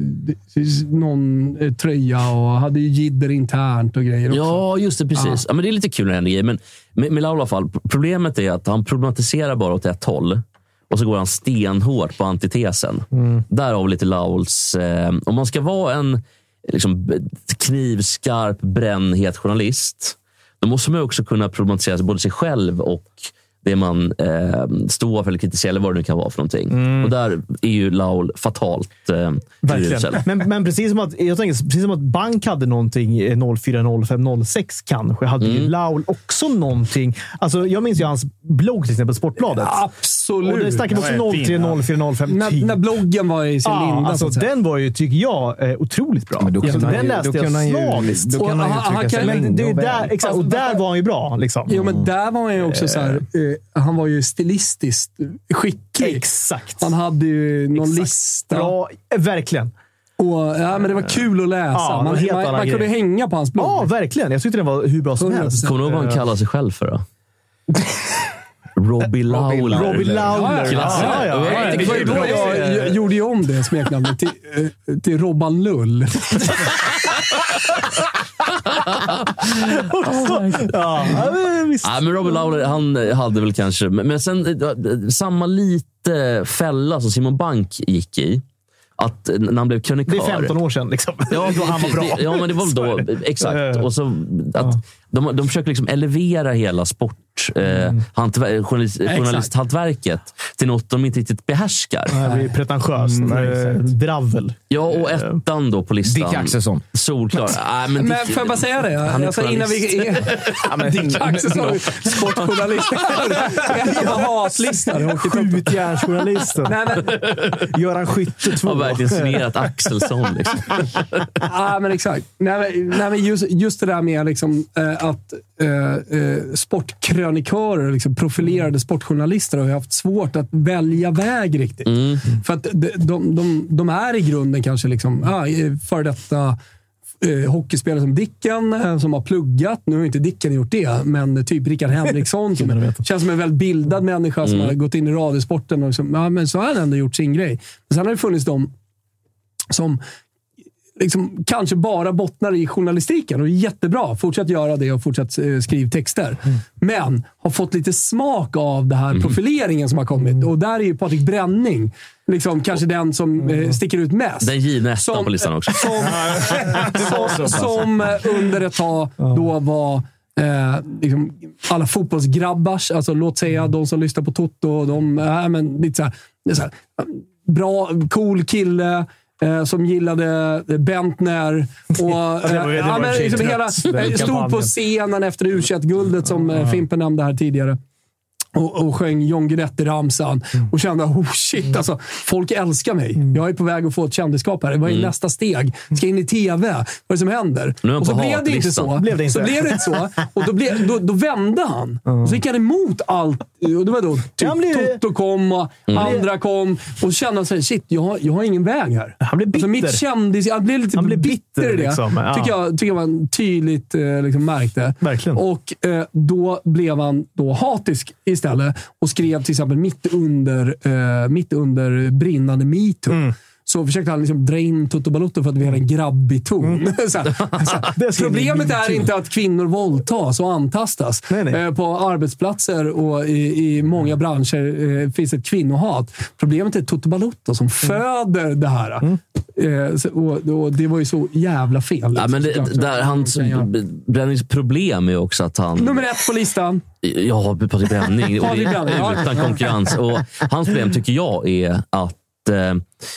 eh, någon eh, tröja och hade ju jidder internt och grejer också. Ja, just det, precis. Ja. Ja, men det är lite kul när det händer grejer. Men med, med Laul i alla fall, problemet är att han problematiserar bara åt ett håll. Och så går han stenhårt på antitesen. Mm. Därav lite Lauls... Eh, om man ska vara en liksom, knivskarp, brännhet journalist, då måste man också kunna problematisera både sig själv och det man eh, står för eller kritiserar, eller vad det nu kan vara för någonting. Mm. Och där är ju Laul fatalt eh, verkligen. Men, men precis som att jag tänker, precis som att Bank hade någonting noll fyra, noll fem, noll sex kanske, hade mm. ju Laul också någonting. Alltså, jag minns ju hans blogg till exempel, Sportbladet. Absolut. Och det snackade också noll tre, noll fyra, noll fem. När, när bloggen var i sin ja, linda. Alltså, den var ju, tycker jag, eh, otroligt bra. Ja, men då kan den läste jag slaviskt. Då kan han ju uttrycka sig länge och väl. Exakt, och där var han ju bra. Liksom. Jo, men där var han ju också så här... Eh, han var ju stilistiskt skicklig. Exakt. Han hade ju någon Exakt. lista. Bra, verkligen. Och, ja, men det var kul att läsa. Ja, man man, man kunde hänga på hans blogg. Ja, verkligen. Jag tyckte det var hur bra som helst. Kommer du ihåg vad han kallar sig själv för då? Robbie Lawler. Robbie Lawler. Ja, ja, ja. Ja, det var ju då jag, jag gjorde ju om det smeknamnet till, till Robban Lull. ja, ja, men Robbie Lawler, han hade väl kanske... Men sen samma lite fälla som Simon Bank gick i. Att när han blev krönikör... Det är femton år sedan liksom. Ja, då han var bra. Ja, men det var då... Exakt. Och så att de, de försöker liksom elevera hela sport... Mm. Eh, hantver- journalist, journalisthantverket till något de inte riktigt behärskar. Det blir pretentiöst. Mm, dravel. Ja, och ettan då på listan. Dick Axelsson. Solklar. Ah, men, men får jag bara säga det? Han är alltså, innan vi... ja, men, Dick Axelsson, sportjournalist. Jag har hatlistan. Skjutjärnsjournalisten. Göran Skytte två. Har verkligen signerat Axelsson. Liksom. Ja, men exakt. Nej, men, nej, men just, just det där med liksom, äh, att äh, sportkrönikörer, liksom profilerade sportjournalister har haft svårt att välja väg riktigt. Mm. För att de, de, de, de är i grunden kanske liksom, ah, för detta eh, hockeyspelare som Dicken eh, som har pluggat. Nu har inte Dicken gjort det, men typ Rickard Henriksson som känns som en väldigt bildad människa som mm. har gått in i radiosporten och liksom, ja, men så har han ändå gjort sin grej. Men sen har det funnits de som liksom, kanske bara bottnar i journalistiken och är jättebra. Fortsätt göra det och fortsätt eh, skriva texter. Mm. Men har fått lite smak av det här profileringen som har kommit. Mm. Och där är ju Patrik Bränning liksom, kanske den som eh, sticker ut mest. Den givna ettan på listan också. Som, som, som under ett tag då var eh, liksom, alla fotbollsgrabbars, alltså låt säga de som lyssnar på Toto, de äh, men, lite så här, det är så här, bra, cool kille eh, som gillade Bentner och eh, ja, men, liksom, hela, stod på scenen efter U tjugoett-guldet som eh, Fimpen nämnde här tidigare. Och, och sjöng John Guidetti-ramsan mm. och kände, oh shit, alltså, folk älskar mig. Mm. Jag är på väg att få ett kändisskap här. Vad är mm. nästa steg? Ska in i tv? Vad är det som händer? Och så blev det inte så. Blev det inte. Så blev det inte så. Och då, blev, då, då vände han. Mm. Och så gick han emot allt. Och det var då typ, blev... Toto kom och mm. andra kom. Och kände sig, shit, jag har, jag har ingen väg här. Han blev bitter. Alltså, mitt kändis, han blev lite han blev bitter, bitter i det. Liksom. Ja. Tycker, jag, tycker jag man tydligt eh, liksom, märkte. Verkligen. Och eh, då blev han då hatisk istället och skrev till exempel mitt under, eh, mitt under brinnande MeToo. Mm. Så försökte han liksom dra in Toto Balotto för att vi har en grabbig ton. Mm. så här, så här. Problemet är inte att kvinnor våldtas och antastas. Nej, nej. Eh, på arbetsplatser och i, i många branscher eh, finns ett kvinnohat. Problemet är Toto Balotto som mm. föder det här. Mm. Eh, så, och, och det var ju så jävla fel. Liksom, ja, men det, där hans Brännings problem är också att han... Nummer ett på listan. Ja, Patrik Bränning. Och det är utan konkurrens. Och hans problem tycker jag är att eh,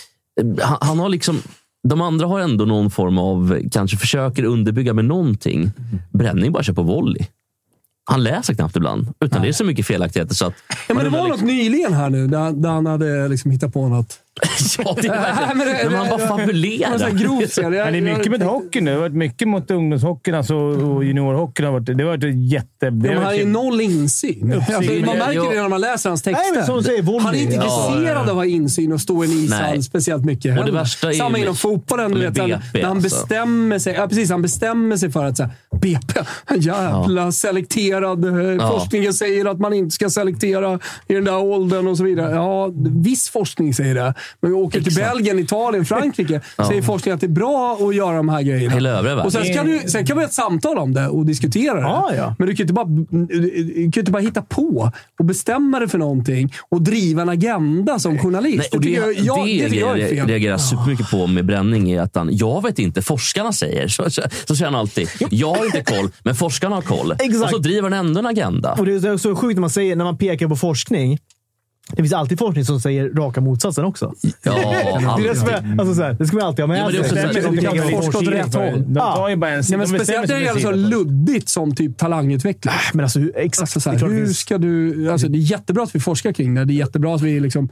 han, han har liksom... De andra har ändå någon form av... Kanske försöker underbygga med någonting. Bränning bara kör på volley. Han läser knappt ibland. Utan Nej. Det är så mycket felaktigheter så att... Ja, men det var liksom... något nyligen här nu. Där, där han hade liksom hittat på något. Ja, det är verkligen. Men, det, men han bara fabulerar. Det är mycket med hockeyn nu. Det har varit mycket mot ungdomshockeyn alltså, och juniorhockeyn. Har varit, det har varit jätte... Det ja, han har ju noll insyn. Alltså, man märker jo. det när man läser hans texter. Nej, men säger han är inte intresserad ja, ja. av att ha insyn och stå i en ishall speciellt mycket. Och det värsta är samma inom fotbollen. Vet, B P, när han alltså. bestämmer sig ja, precis, han bestämmer sig för att så här, B P, jävla ja. selekterad. Ja. Forskningen säger att man inte ska selektera i den där åldern och så vidare. Ja, viss forskning säger det. Men vi åker till Belgien, Italien, Frankrike ja. säger forskningen att det är bra att göra de här grejerna. Övriga, och sen kan, du, sen kan vi ha ett samtal om det och diskutera det. Ja, ja. Men du kan ju inte bara, du kan inte bara hitta på och bestämma det för någonting och driva en agenda som journalist. Nej, och det, det, jag, jag, det, det jag, jag reagerar supermycket på med Bränning är att han, jag vet inte, forskarna säger. Så, så, så säger han alltid, jag har inte koll, men forskarna har koll. Exakt. Och så driver han ändå en agenda. Och det är så sjukt när man säger, när man pekar på forskning. Det finns alltid forskning som säger raka motsatsen också. Ja, det, är det, alltså så här, det ska man alltid ha med ja, sig. Det är du kan forska åt rätt håll. Ja. Ja, men speciellt när det gäller så luddigt som typ talangutveckling. Men alltså, exakt alltså, så här, hur ska du... Alltså, det är jättebra att vi forskar kring det. Det är jättebra att vi liksom...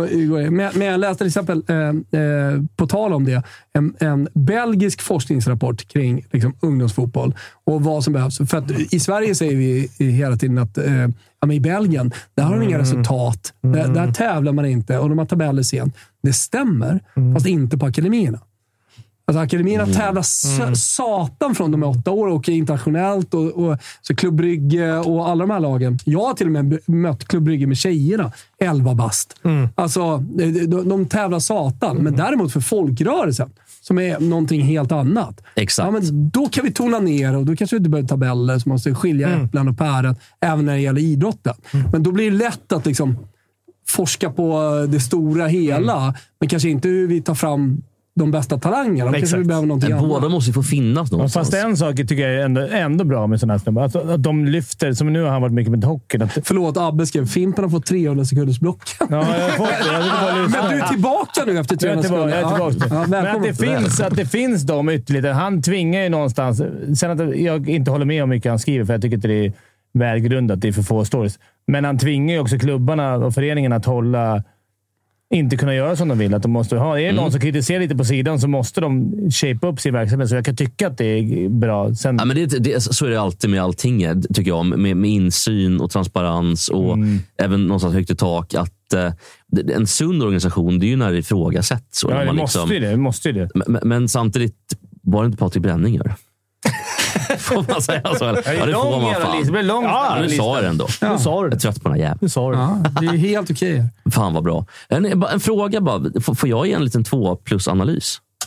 Men, men jag läste till exempel, eh, eh, på tal om det, en, en belgisk forskningsrapport kring liksom, ungdomsfotboll och vad som behövs. För att i Sverige säger vi hela tiden att eh, ja, men i Belgien, där har de inga resultat. Mm. Där, där tävlar man inte och de har tabeller sent. Det stämmer, mm. fast inte på akademierna. Alltså akademierna mm. tävlar mm. satan från de är åtta år och åker internationellt och, och så Club Brygge och alla de här lagen. Jag har till och med mött Club Brygge med tjejerna. elva bast. Mm. Alltså, de, de tävlar satan. Mm. Men däremot för folkrörelsen som är någonting helt annat. Exakt. Ja, men då kan vi tona ner och då kanske vi inte behöver tabeller som måste skilja mm. äpplen och päron även när det gäller idrotten. Mm. Men då blir det lätt att liksom forska på det stora hela mm. men kanske inte hur vi tar fram de bästa talangerna. Kanske vi behöver någonting annat. Båda måste få finnas någonstans. Fast en sak tycker jag är ändå, ändå bra med sådana här snubbar. Att, att de lyfter, som nu har han varit mycket med hockeyn. Att... Förlåt, Abbe skrev Fimpen har fått trehundra sekunders blocken. Ja, jag har fått det. Jag men du är tillbaka nu efter trehundra sekunder. Jag är tillbaka. Ja, men att det, finns, att det finns de ytterligare. Han tvingar ju någonstans. Sen att jag inte håller med om mycket han skriver, för jag tycker inte det är välgrundat. Det är för få stories. Men han tvingar ju också klubbarna och föreningen att hålla... inte kunna göra som de vill. Att de måste ha. Är det mm. någon som kritiserar lite på sidan så måste de shape upp sin verksamhet. Så jag kan tycka att det är bra. Sen... Ja, men det, det, så är det alltid med allting, tycker jag. Med, med insyn och transparens och mm. även någonstans högt i tak. Att eh, en sund organisation, det är ju när det ifrågasätts. Ja, det man måste liksom, ju det. måste ju det. Men, men samtidigt, var det inte Patrik Bränning gör? Får man säga så? Eller? Ja, det får man fan. Det blir långt. Ja, nu sa jag det ändå. Ja. Nu sa du det. Jag är trött på den här jäveln. Nu sa du det. Ja, det är helt okej. Fan vad bra. En, en fråga bara. Får jag ge en liten två plus analys?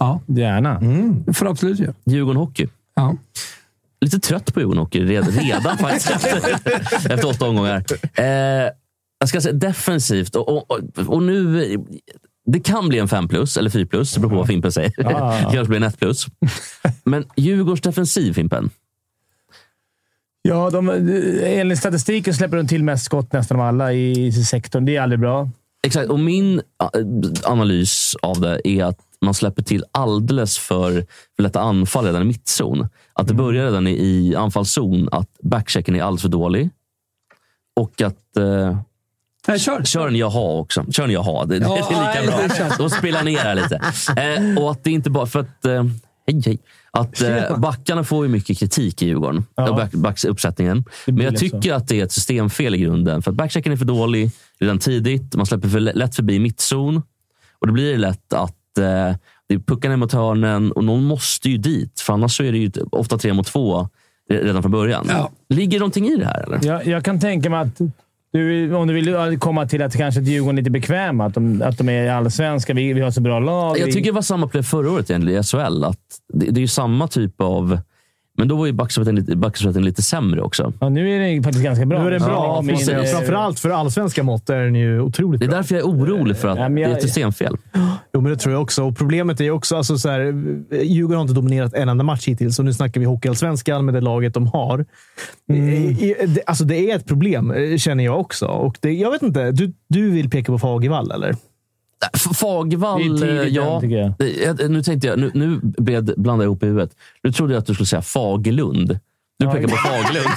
Ja. Gärna. Mm. För absolut ju. Ja. Djurgården Hockey. Ja. Lite trött på Djurgården Hockey redan, redan faktiskt efter, efter åtta omgångar. Eh, jag ska säga defensivt. Och, och, och nu... Det kan bli en fem plus eller fyra plus. Det beror på vad Fimpen säger. Det kanske blir en ett plus. Men Djurgårds defensiv, Fimpen? Ja, de, enligt statistiken släpper de till mest skott nästan av alla i sektorn. Det är aldrig bra. Exakt, och min analys av det är att man släpper till alldeles för, för lätta anfall redan i mittzon. Att det börjar redan i, i anfallszon, att backchecken är alldeles för dålig. Och att... Eh, Nej, kör. Kör en jaha också. Kör en jaha. Det, ja, det är lika nej, bra. Och spela ner här lite. Eh, och att det inte bara... För att... Eh, hej, hej. Att eh, backarna får ju mycket kritik i Djurgården. Ja. Back, backsuppsättningen. Men jag tycker så. Att det är ett systemfel i grunden. För att backchecken är för dålig redan tidigt. Man släpper för lätt förbi mittzon. Och då blir det lätt att eh, det är puckarna mot hörnen. Och någon måste ju dit. För annars så är det ju ofta tre mot två redan från början. Ja. Ligger någonting i det här? Eller? Jag, jag kan tänka mig att du, om du vill komma till att kanske Djurgården är lite bekväma. Att de, att de är allsvenska. Vi, vi har så bra lag. Jag tycker det var samma play förra året egentligen i S H L. Att det, det är ju samma typ av... Men då var ju backsupprätten lite, lite sämre också. Ja, nu är det faktiskt ganska bra. Nu är det bra. Ja, min, min, framförallt för allsvenska mått är den ju otroligt bra. Det är därför jag är orolig för att ja, jag, det är ett systemfel. Jo, men det tror jag också. Och problemet är ju också... Alltså, så här, Djurgården har inte dominerat en enda match hittills. Så nu snackar vi hockeyallsvenskan med det laget de har. Mm. Det, alltså, det är ett problem, känner jag också. Och det, jag vet inte, du, du vill peka på Fagervall, eller? Fagervall, ja. Jag. Nu tänkte jag, nu, nu blev det blandade ihop i huvudet. Nu trodde jag att du skulle säga Fagerlund. Du pekar på Fagerlund.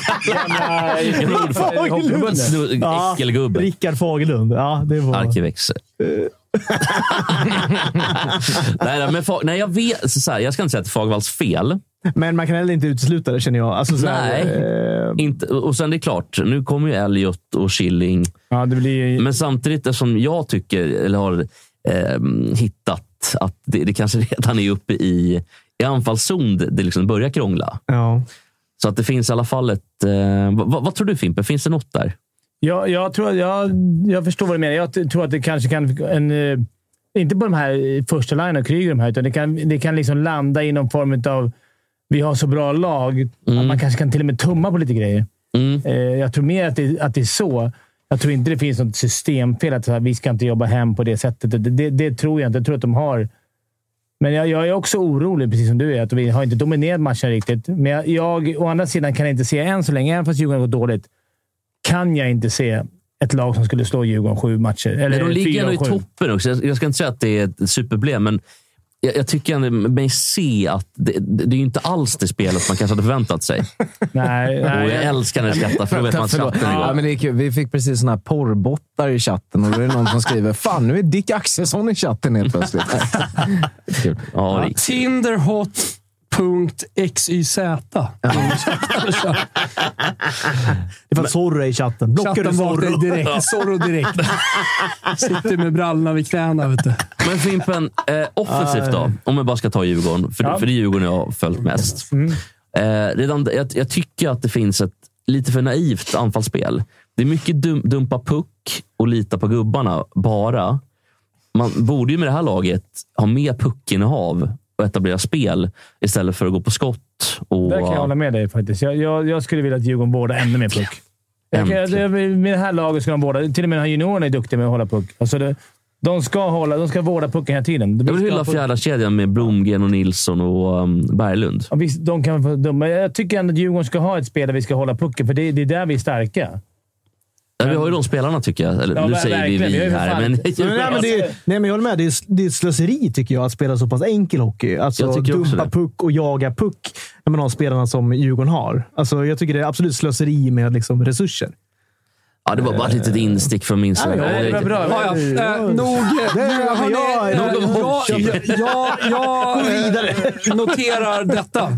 Fagerlund. Äckelgubbe. Ja, Rickard Fagerlund. Ja, det var... Arkivex. nej, men Fag... nej, jag vet. Så här, jag ska inte säga att det är Fagervalls fel. Men man kan heller inte utesluta det, känner jag. Alltså, så här, nej. Eh... Inte, och sen det är klart, nu kommer ju Elliot och Schilling. Ja, det blir... Men samtidigt, som jag tycker, eller har eh, hittat att det, det kanske redan är uppe i, i anfallszon det liksom börjar krångla. Ja. Så att det finns i alla fall ett... Eh, vad, vad tror du, Fimpe? Finns det något där? Ja, jag, tror, jag, jag förstår vad du menar. Jag tror att det kanske kan... En, inte på de här första line och Kryger, de här, utan det kan, det kan liksom landa i någon form av... Vi har så bra lag mm. att man kanske kan till och med tumma på lite grejer. Mm. Eh, jag tror mer att det, att det är så. Jag tror inte det finns något systemfel att vi ska inte jobba hem på det sättet. Det, det, det tror jag inte. Jag tror att de har... Men jag, jag är också orolig, precis som du är, att vi har inte dominerat matchen riktigt. Men jag, jag å andra sidan kan inte se än så länge, även fast Djurgården har gått dåligt, kan jag inte se ett lag som skulle slå Djurgården sju matcher. Eller men de ligger ändå i toppen också. Jag, jag ska inte säga att det är ett superproblem, men jag, jag tycker ändå mig se att det, det, det är inte alls det spelet man kanske hade förväntat sig. nej, nej. Och jag älskar när det skrattar, för då vet man att chatten ja, men det är kul. Vi fick precis såna här porrbottar i chatten och då är det någon som skriver fan, nu är Dick Axelsson i chatten helt plötsligt. Kul. Ja, ja, Tinderhot punkt X Y Z. Det är för att Zorro är i chatten. Blockar chatten vaknar direkt. Zorro direkt. Sitter med brallorna vid knäna, vet du. Men Fimpen, eh, offensivt då? Om jag bara ska ta Djurgården. För, ja. för det är Djurgården jag har följt mest. Mm. Eh, redan, jag, jag tycker att det finns ett lite för naivt anfallsspel. Det är mycket dum, dumpa puck och lita på gubbarna bara. Man borde ju med det här laget ha mer puckinnehav och etablera spel istället för att gå på skott. Och... Där kan jag hålla med dig faktiskt. Jag, jag, jag skulle vilja att Djurgården vårdar ännu mer puck. Jag kan, med det här laget ska de vårda. Till och med den här juniorerna är duktiga med att hålla puck. Alltså det, de ska hålla, de ska vårda pucken hela tiden. De jag vill hylla fjärde kedjan med Blomgren och Nilsson och um, Berglund. Ja, visst, de kan vara dumma. Jag tycker ändå att Djurgården ska ha ett spel där vi ska hålla pucken, för det, det är där vi är starka. Ja, vi har ju de spelarna, tycker jag. Eller, ja, nu säger vi vi här. Men, nej, men det är, nej, men jag håller med. Det är, det är slöseri, tycker jag, att spela så pass enkel hockey. Alltså dumpa puck och jaga puck när man har spelarna som Djurgården har. Alltså, jag tycker det är absolut slöseri med liksom, resurser. Ja, det var bara ett litet instick från min sida. Ja, det var bra. Ja, ja. Äh, nog... Nog om hockey. Jag noterar detta.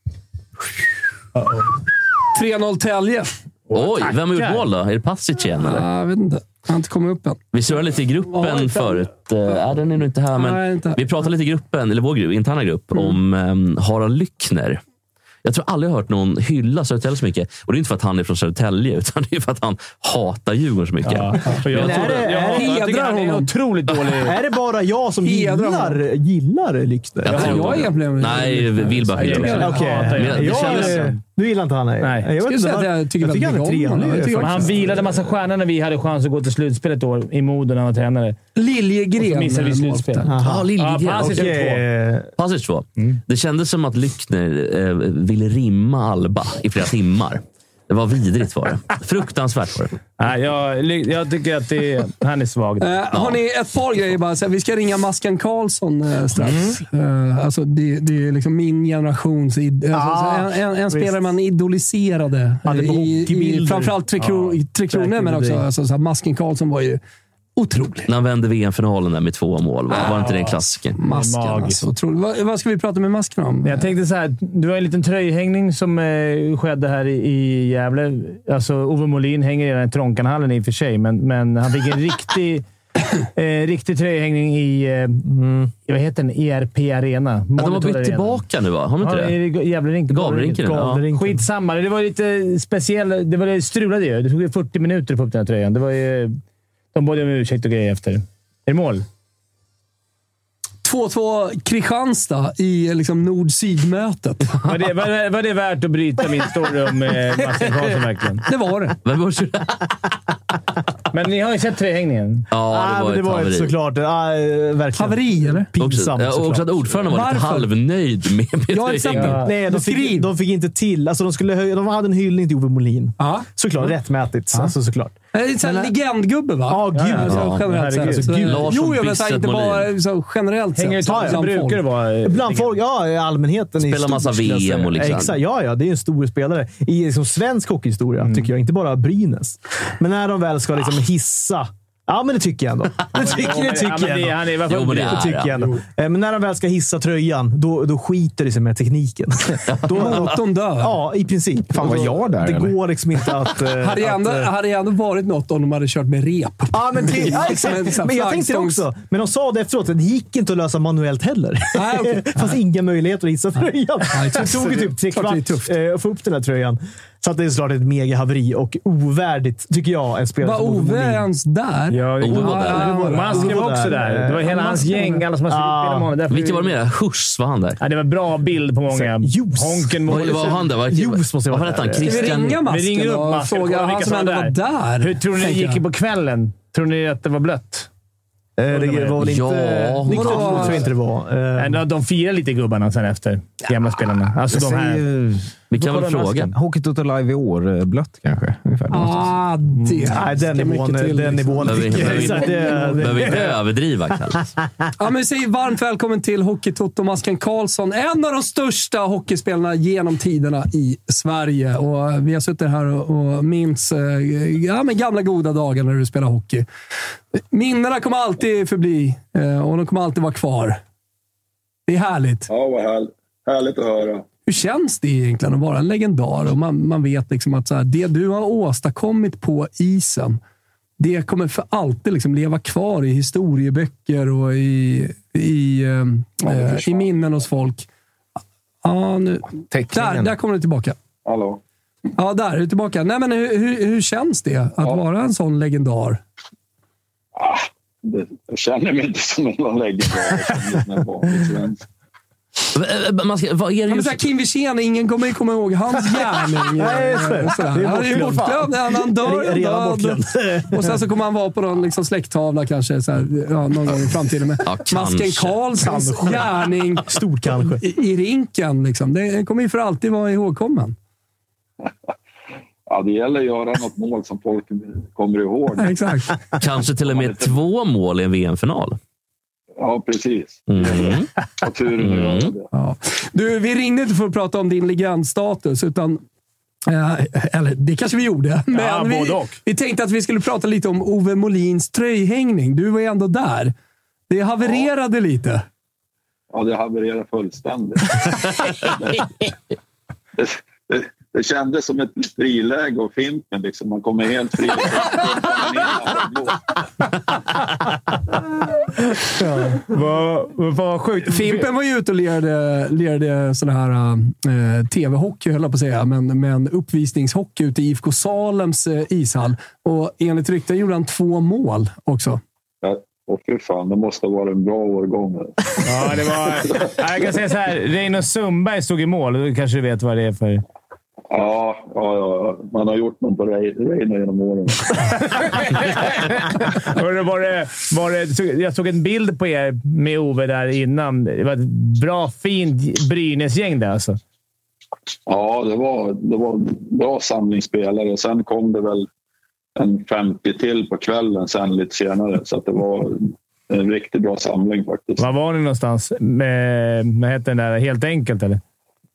tre noll Tälje. Oj, tackar. Vem har gjort mål då? Är det Pasic igen? Eller? Ja, jag vet inte. Jag har inte kommit upp än. Vi surrade lite i gruppen ja, förut. Äh, den är nog inte här, men nej, inte. Vi pratade lite i gruppen, eller vår grupp, interna grupp, mm. om um, Harald Lyckner. Jag tror aldrig jag har hört någon hylla Södertälje så mycket. Och det är inte för att han är från Södertälje, utan det är för att han hatar Djurgården så mycket. Ja, jag, jag, är det, jag, jag, jag tycker han är otroligt dålig. Är det bara jag som gillar, gillar Lyckner? Jag, jag, jag egentligen... Nej, Wilbach hylla. Okej. Du gillar inte han? Nej. Nej. Jag, jag, inte, jag, jag tycker, jag tycker han är trevlig. Han vilade en massa stjärnor när vi hade chans att gå till slutspelet år i Modo när han var tränare. Liljegren. Missade vi slutspel. Ja, Liljegren. Ja, Pasic okay. två. Pasic två. Mm. Det kändes som att Lyckner eh, ville rimma Alba i flera timmar. Det var vidrigt var det. Fruktansvärt var det. Nej, jag, jag tycker att det, han är svag. Uh, ja. Har ni ett par grejer bara? Så vi ska ringa Masken Karlsson uh, strax. Mm. Uh, alltså det, det är liksom min generations... Id- ja, alltså, en en, en spelare man idoliserade. Ja, i, i, framförallt Tre, Kro- ja, tre Kronor, men också alltså, så här, Masken Karlsson var ju otrolig. När han vände V M-finalen där med två mål. Var, var inte det en klassiker? Masken, alltså, otrolig. Vad, vad ska vi prata med Masken om? Jag tänkte så här, du har en liten tröjhängning som eh, skedde här i, i Gävle. Alltså, Ove Molin hänger redan i Trånkanhallen i och för sig, men, men han fick en riktig, eh, riktig tröjhängning i, eh, mm. vad heter den? E R P Arena. Att de har bytt tillbaka nu, va? Har de inte ja, det? Gävlerinken. Gavlerinken. Ja. Skitsamma. Det var lite speciellt. Det var det strulade ju. Det tog ju fyrtio minuter att få upp den här tröjan. Det var ju... De bad om ursäkt och grejer efter. Är det mål? två två Kristianstad i liksom nord-syd-mötet. Var det, var, var det värt att bryta min story om eh, Masken Karlsson verkligen? Det var det. Men ni har ju sett trehängningen. Ja, det var, ah, det var ett såklart. Ah, verkligen. Haveri, eller? Pinsamt. Och också att ordföranden var lite halvnöjd med, med ja, ja. Nej, de fick, de fick inte till. Alltså, de, skulle höja, de hade en hyllning till Ove Molin. Ja. Såklart, mm. rättmätigt. Alltså, såklart. Det är en legendgubbe, va? Ja, gud. Ja, ja, generellt ja, sett. Jo, jag vet inte bara så generellt sett. Hänger ut så brukar det vara. Bland folk, ja, allmänheten. Spelar massa V M och liksom. Exakt, ja, ja, det är en stor spelare. I liksom, svensk hockeyhistoria, mm. tycker jag. Inte bara Brynäs. Men när de väl ska liksom hissa... Ja, men det tycker jag ändå. Det tycker, det tycker jag ändå. Han är, jo, men det, det tycker ja. jag ändå. Men när de väl ska hissa tröjan, då, då skiter det sig med tekniken. Då motorn dör. Ja, i princip. Fan, var jag där? Det eller? går liksom inte att... hade det ändå, ändå varit något om de hade kört med rep. Ja, men, det, ja, exakt. Men jag tänkte också. Men de sa det efteråt, att det gick inte att lösa manuellt heller. Nej, okay. Det fanns inga möjligheter att hissa tröjan. Nej, det tog ju typ tre kvart att få upp den här tröjan. Så att det är såklart ett mega haveri och ovärdigt, tycker jag, en spelare var som Ove ens där? Ja, Ove var där. Masken var också där. Det var hela hans gäng, alla som har spelat med honom. Vilka var det mer? Husch var han där. Ja, det var bra bild på många. Juice. Honken var, var han där? Juice måste jag vara där. Ska vi ringa Masken vi ringer upp och Masken fråga han som ändå var där? Hur tror ni det gick på kvällen? Tror ni att det var blött? Eh, det var väl inte... Ja, Nykter tror jag inte det var. Eh. De firar lite gubbarna sen efter. Gamla spelarna. Alltså de här... Säger, vi kan väl fråga. Hockey Total Live i år. Blött kanske. Ungefär. Ah, det Nej, den nivån. Till, den nivån. Behöver vi inte överdriva, Kalle. Ja, men säg varmt välkommen till Hockey Toto Masken Karlsson. En av de största hockeyspelarna genom tiderna i Sverige. Och vi har suttit här och, och minns ja, men gamla goda dagar när du spelar hockey. Minnena kommer alltid förbli och de kommer alltid vara kvar. Det är härligt. Ja, vad härligt. Härligt att höra. Hur känns det egentligen att vara en legendar? Och man, man vet liksom att så här, det du har åstadkommit på isen, det kommer för alltid liksom leva kvar i historieböcker och i, i, äh, i minnen hos folk. Ja, nu. Där, där kommer du tillbaka. Hallå? Ja, där är du tillbaka. Nej, men hur, hur, hur känns det att ja. vara en sån legendar? Ah, det, jag känner mig inte som en legendar. Man ska, vad är det just... Kim Wirsén, ingen kommer ju komma ihåg hans gärning. Nej, det han är ju bortglömd. Han dör död. Och sen så kommer han vara på någon liksom släkttavla kanske så här, ja, någon gång i framtiden med ja, Masken Karlssons gärning Stor kanske. I, i rinken. Liksom. Det kommer ju för alltid vara ihågkommen. Ja, det gäller att göra något mål som folk kommer ihåg. Ja, exakt. Kanske till och med två mål i en V M-final. Ja, precis. Mm. Och turen att göra det. Ja. Du, vi ringde inte för att prata om din legendstatus, utan äh, eller det kanske vi gjorde. Men ja, vi, vi tänkte att vi skulle prata lite om Ove Molins tröjhängning. Du var ju ändå där. Det havererade ja. lite. Ja, det havererade fullständigt. det, det, det kändes som ett friläge och Fimpen. Liksom. Man kommer helt fri. Ja. Vad, vad sjukt. Fimpen var ju ute och lerade, lerade sån här äh, tv-hockey, höll jag på att säga, men, men uppvisningshockey ute i I F K Salems äh, ishall. Och enligt rykten gjorde han två mål också. Ja. Och för fan, det måste vara en bra årgång. Ja, det var... Jag kan säga så här, Reino Sundberg stod i mål. Du kanske vet vad det är för... Ja, ja, ja. Man har gjort något på Reino genom åren. var det, var det, jag såg en bild på er med Ove där innan. Det var ett bra, fint Brynäs-gäng där alltså. Ja, det var, det var bra samlingsspelare. Sen kom det väl en femtio till på kvällen sen lite senare. Så att det var en riktigt bra samling faktiskt. Var var ni någonstans? Med, med heter den där Helt enkelt eller?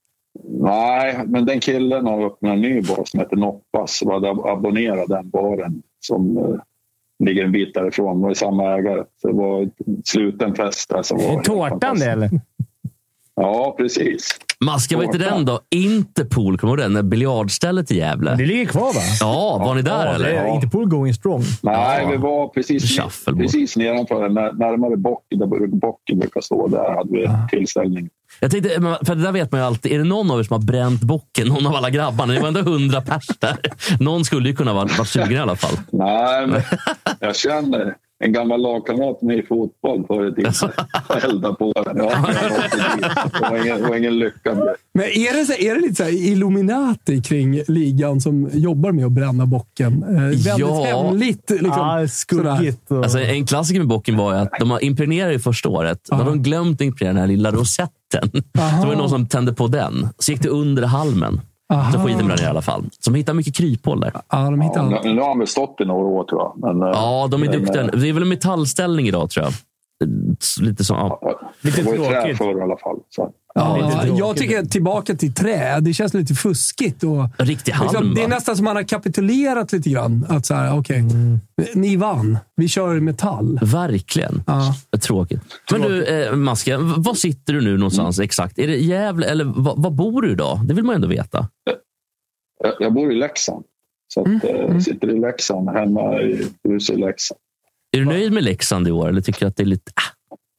Nej, men den killen har öppnat en ny bar som heter Noppas. Så hade abonnerat den baren som eh, ligger en bit därifrån. Det var samma ägare. Så det var sluten fest där som var... Tårtan det eller? Ja, precis. Maska, vad heter den då? Interpol, kommer du den? Biljardstället i Gävle. Det ligger kvar va? Ja, var ni där ja, eller? Ja. Interpol going strong. Nej, ja. vi var precis, precis nedanför, närmare bocken, där bocken brukar stå. Där hade vi ja. tillställning. Jag tänkte, för det där vet man ju alltid. Är det någon av er som har bränt bocken? Någon av alla grabbarna? Det var ändå hundra pers där. Någon skulle ju kunna vara, vara sugen i alla fall. Nej, men jag känner en gammal lagkamrat med i fotboll för ett tid. Elda på den. Ja, det var ingen, det var ingen lycka. Men är det, så, är det lite så här Illuminati kring ligan som jobbar med att bränna bocken? Eh, väldigt ja. hemligt. Liksom, ah, skuggigt. Och... Alltså, en klassiker med bocken var ju att de har impregnerat i första året. Då hade de glömt impregnera den här lilla rosetten. Så var det någon som tände på den. Så gick det under halmen. Aha. Så skiten brann i alla fall. Så de hittar mycket kryphål där. Ja, de hittar ja, nu har de stått i några år tror jag. Men, ja, de är men, duktiga. Det är väl en metallställning idag tror jag. Lite så, ja. Ja, lite det var ju trä förr i alla fall. Så. Ja, jag tycker tillbaka till trä. Det känns lite fuskigt. Och, riktig halm, liksom, det är nästan som man har kapitulerat lite grann. Att så här, okej, okay, mm. ni vann. Vi kör metall. Verkligen. Ja. Tråkigt. Men du, eh, Maska, var sitter du nu någonstans mm. exakt? Är det Gävle eller var bor du idag? Det vill man ändå veta. Jag, jag bor i Leksand. Så att, mm. jag mm. sitter i Leksand, hemma i huset i Leksand. Är du nöjd med Leksand i år? Eller tycker du att det är lite... Ah.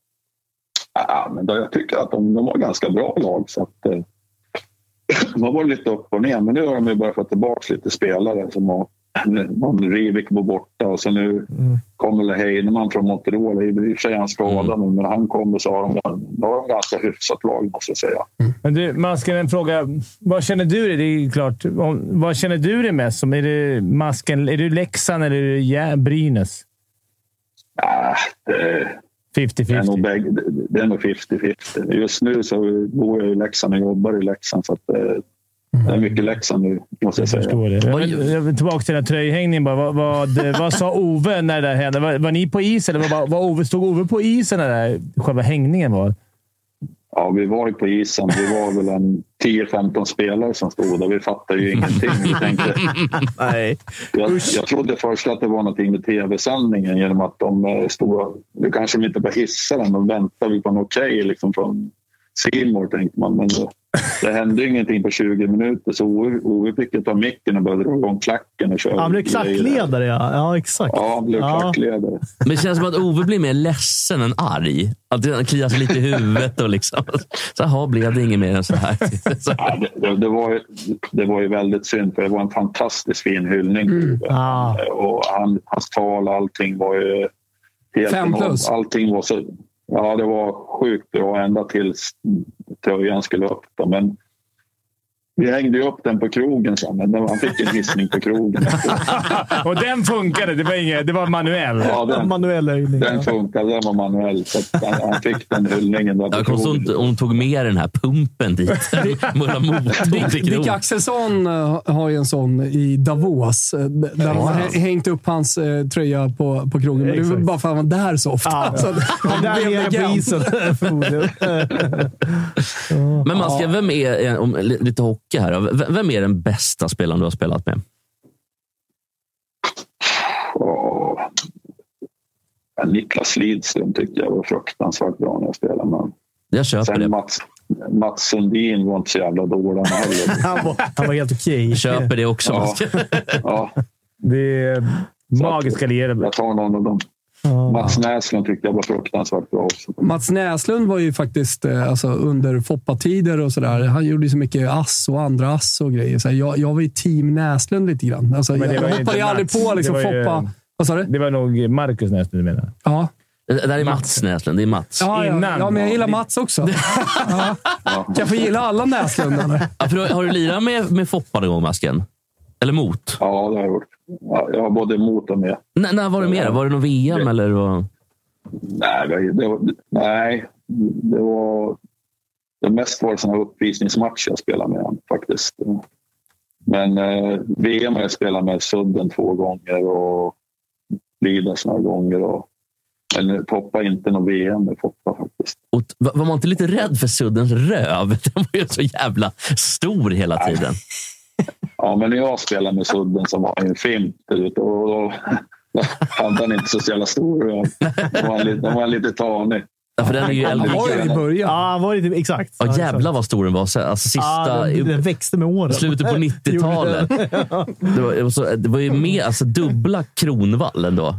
Ja, men då, jag tycker att de, de var ganska bra lag. Så att, eh, de har varit lite upp och ner. Men nu har de ju börjat få tillbaka lite spelare. Som har, någon Rivik var borta. Och så nu mm. kommer Heinemann från Montreal. I och för sig är han skadad mm. nu. Men han kommer så har de, de har de ganska hyfsat lag, måste jag säga. Mm. Men du, Masken, en fråga. Vad känner du dig? Det är klart. Vad känner du dig mest som? Är det Masken? Är du Leksand eller är du Brynäs? Ja, det... femtio femtio. Det är nog, bäg, det är nog femtio femtio. Just nu så bor jag i Leksand och jobbar i Leksand. Så att det, det är mycket Leksand nu, måste jag, jag säga. Det. Jag, jag vill tillbaka till den här tröjhängningen. Bara. Vad, vad, vad sa Ove när det där hände? Var, var ni på is? Eller var, var Ove, stod Ove på isen när där själva hängningen var? Ja, vi var ju på isen. Vi var väl en tio femton spelare som stod där. Vi fattade ju ingenting. Vi tänkte, Nej. Jag, jag trodde först att det var någonting med tv-sändningen genom att de stod... Det kanske de inte bara hissade den. De väntade på en okej okay, liksom från Simor, tänkte man. Men det, det hände ingenting på tjugo minuter. Så Ove fick ta micken och började dra igång klacken och köra. Han blev klackledare, ja. Ja, exakt. Ja, han blev ja. klackledare. Men det känns som att Ove blir mer ledsen än arg. Att han kliar sig lite i huvudet och liksom... Så här blev det inget mer än så här. Så. Ja, det, det, det, var ju, det var ju väldigt synd, för det var en fantastiskt fin hyllning. Mm. Ah. Och han, hans tal, allting var ju... Helt Fem plus. Allting var så... Ja, det var sjukt bra ända tills tröjan skulle upp. Men vi hängde ju upp den på krogen sen, men han fick en hissning på krogen. Och den funkade, det var inget, det var manuell. Ja, den, manuell den funkade, den var manuell. Så han, han fick den hyllningen. Där ja, konstigt, hon tog med den här pumpen dit. Dick Axelsson har ju en sån i Davos. Där ja. har hängt upp hans eh, tröja på, på krogen. Men det var bara för att han var där så ofta. Ja, så han där nere på isen. Men man ska, vem är, om lite hockey här, vem är den bästa spelaren du har spelat med? Oh. Niklas Lidström tyckte jag var fruktansvärt bra när jag spelade med. Jag köper Sen det. Mats, Mats Sundin var inte så jävla dålig. han, var, han var helt okej. Okay. Köper det också. Ja. Ja. Det är magiska lirare. Jag tar någon av dem. Mm. Mats Näslund tyckte jag var fruktansvärt bra också. Mats Näslund var ju faktiskt alltså, under Foppa-tider och sådär. Han gjorde ju så mycket ass och andra ass och grejer. Så jag, jag var i team Näslund lite grann. Alltså, jag jag hoppade ju aldrig på liksom, Foppa. Ju, Vad sa du? Det var nog Marcus Näslund du menar. Ja. Det där är Mats Näslund. Det är Mats. Ja, ja. ja men jag gillar Mats också. Ja. Kan jag få gilla alla Näslund? Eller? Ja, för har du lirat med, med Foppa någon gång, Masken? Eller mot? Ja, det har jag gjort. Ja, jag har både mot och med. N- när var det med? Var det någon V M? Det, eller vad? Nej, det, det var, nej, det var... Det mest var sådana uppvisningsmatcher jag spelade med faktiskt. Men eh, V M har jag spelat med Sudden två gånger och Lidas några gånger. Och, men Foppa inte någon V M med Foppa faktiskt. Och, var man inte lite rädd för Suddens röv? Den var ju så jävla stor hela tiden. Ja, men när jag spelade med Sudden så var han ju fint ut och då, då hade han inte så jävla stor röv. Då var han lite, då var han lite tanig. Ja, för den är ju äldre. Han var ju i början. Ja, var det exakt. Ja, jävlar vad stor den var. Alltså, sista, ja, den, den växte med åren. Slutet på nittiotalet. Det var, det var, så, det var ju med alltså, dubbla Kronvall ändå.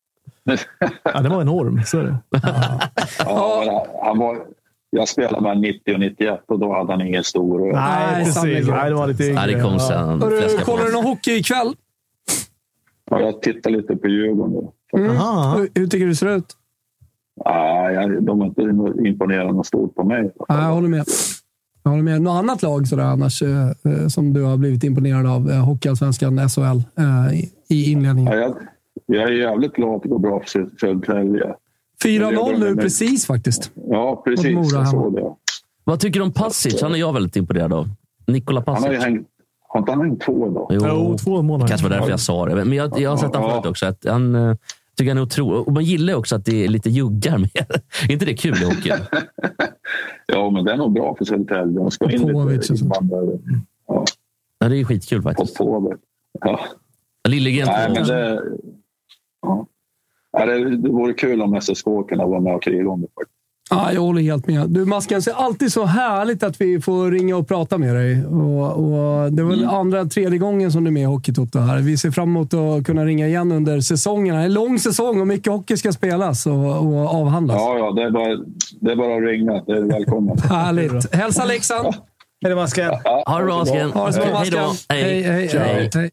Ja, det var enorm. Så är det. Ja. Ja, han var... Jag spelade med nittio och nittioett och då hade han ingen stor. Nej, precis. Nej, det var lite yngre. Nej, det kom sen. Ja. Du, kollar du någon hockey ikväll? Ja, jag tittar lite på Djurgården. Mm. Hur, hur tycker du det ser ut? Ah, jag, de är inte imponerande och stort på mig. Ah, jag håller med. Jag håller med. Något annat lag sådär, annars, eh, som du har blivit imponerad av? Eh, Hockeyallsvenskan, S H L eh, i, i inledningen. Ja, jag, jag är jävligt glad att det går bra för Södertälje. fyra noll nu precis faktiskt. Ja, precis. Jag såg det. Vad tycker du om Pasic? Han är jag väldigt imponerad av. Nikola Pasic. Han har ju hängt, har inte han hängt två då? Jo, jo två månader. Kanske var därför jag sa det. Men jag, jag har sett han förut också. Att han tycker han är otrolig. Och man gillar också att det är lite juggar med. Är inte det kul i hockey? Ja, men det är nog bra för Södertälje. De ska in lite invandrare. Ja. Ja, det är skitkul faktiskt. På ja. Liljegren. Nej, men det... Ja. Ja, det, det vore kul om S S K kunde vara med och kriga om det. Ja, jag håller helt med. Du, Masken, det är alltid så härligt att vi får ringa och prata med dig. Och, och det var mm. andra, tredje gången som du är med i Hockeytoto här. Vi ser fram emot att kunna ringa igen under säsongerna. En lång säsong och mycket hockey ska spelas och, och avhandlas. Ja, ja det, är bara, det är bara att ringa. Det är välkommen. Härligt. Hälsa Leksand. Ja. Hej då, Masken. Ja, ha det bra, Masken. Ha det så bra, Masken. Hej, hej, hej, hej, hej.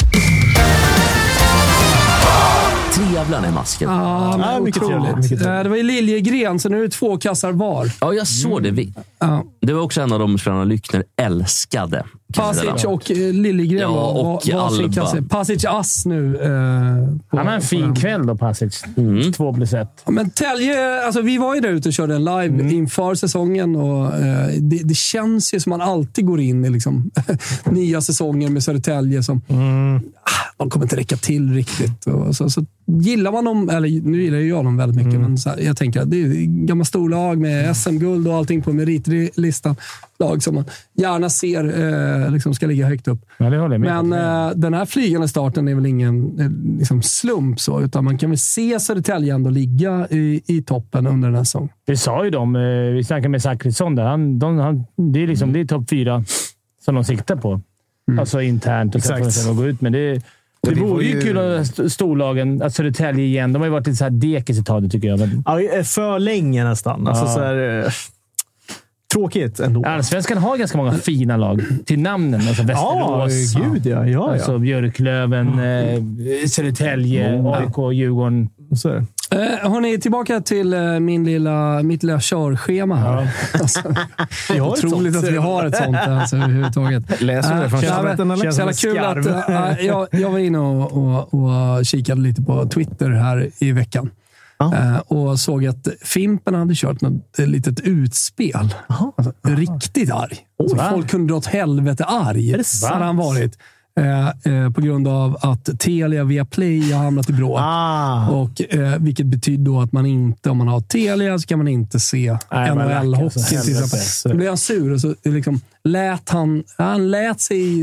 Trevlan är Masken. Ah, men ja, mycket otroligt. Mycket det var ju Liljegren, så nu är det två kassar var. Ja, jag såg det. Vi. Ja. Det var också en av de spelarna Lyckner älskade. Pasic och Liljegren ja, var, och var varsin kasse. Pasic ass nu. Eh, Han har en fin kväll då, Pasic. Mm. Två plus ett. Ja, men Tälje, alltså, vi var ju där ute och körde en live mm. inför säsongen. Och, eh, det, det känns ju som man alltid går in i liksom, nya säsonger med Södertälje som mm. ah, de kommer inte räcka till riktigt. Och, så, så gillar man dem, eller nu gillar jag dem väldigt mycket, mm. men så här, jag tänker att det är gamla storlag med S M-guld och allting på meritlistan. Lag som man gärna ser eh, liksom ska ligga högt upp. Ja, det håller jag med. Men eh, den här flygande starten är väl ingen eh, liksom slump så, utan man kan väl se Södertälje ändå ligga i, i toppen under den här säsongen. Det sa ju de. Eh, vi snackade med Zachrisson där. Han, de, han, det är liksom mm. det är topp fyra som de siktar på. Mm. Alltså internt och sen får de sen gå ut. Men det Det, det vore ju ju kul att storlagen, att Södertälje igen. De har ju varit lite så här dekis i taget, tycker jag. Men... Ja, för länge nästan. Alltså, ja. så här, tråkigt ändå. Allsvenskan har ganska många fina lag till namnen. Alltså Västerås, ja, gud, ja. Ja, alltså ja. Björklöven, mm. eh, Södertälje, mm. A I K, Djurgården. Så är det. Eh, har ni tillbaka till eh, min lilla, mitt lilla körschema här? Ja. Alltså, otroligt att vi har ett sånt alltså, överhuvudtaget. Läser du det från chatten? Äh, känns kul att äh, jag, jag var inne och, och, och kikade lite på Twitter här i veckan. Uh, och såg att Fimpen hade kört något litet utspel. Alltså, riktigt arg. Alltså, folk kunde dra åt helvete arg. Hade han varit. Uh, uh, på grund av att Telia via Play har hamnat i bråk. Ah. Och, uh, vilket betyder då att man inte, om man har Telia så kan man inte se N H L-hockey. Då blir han sur. Och så, liksom, lät han, han lät sig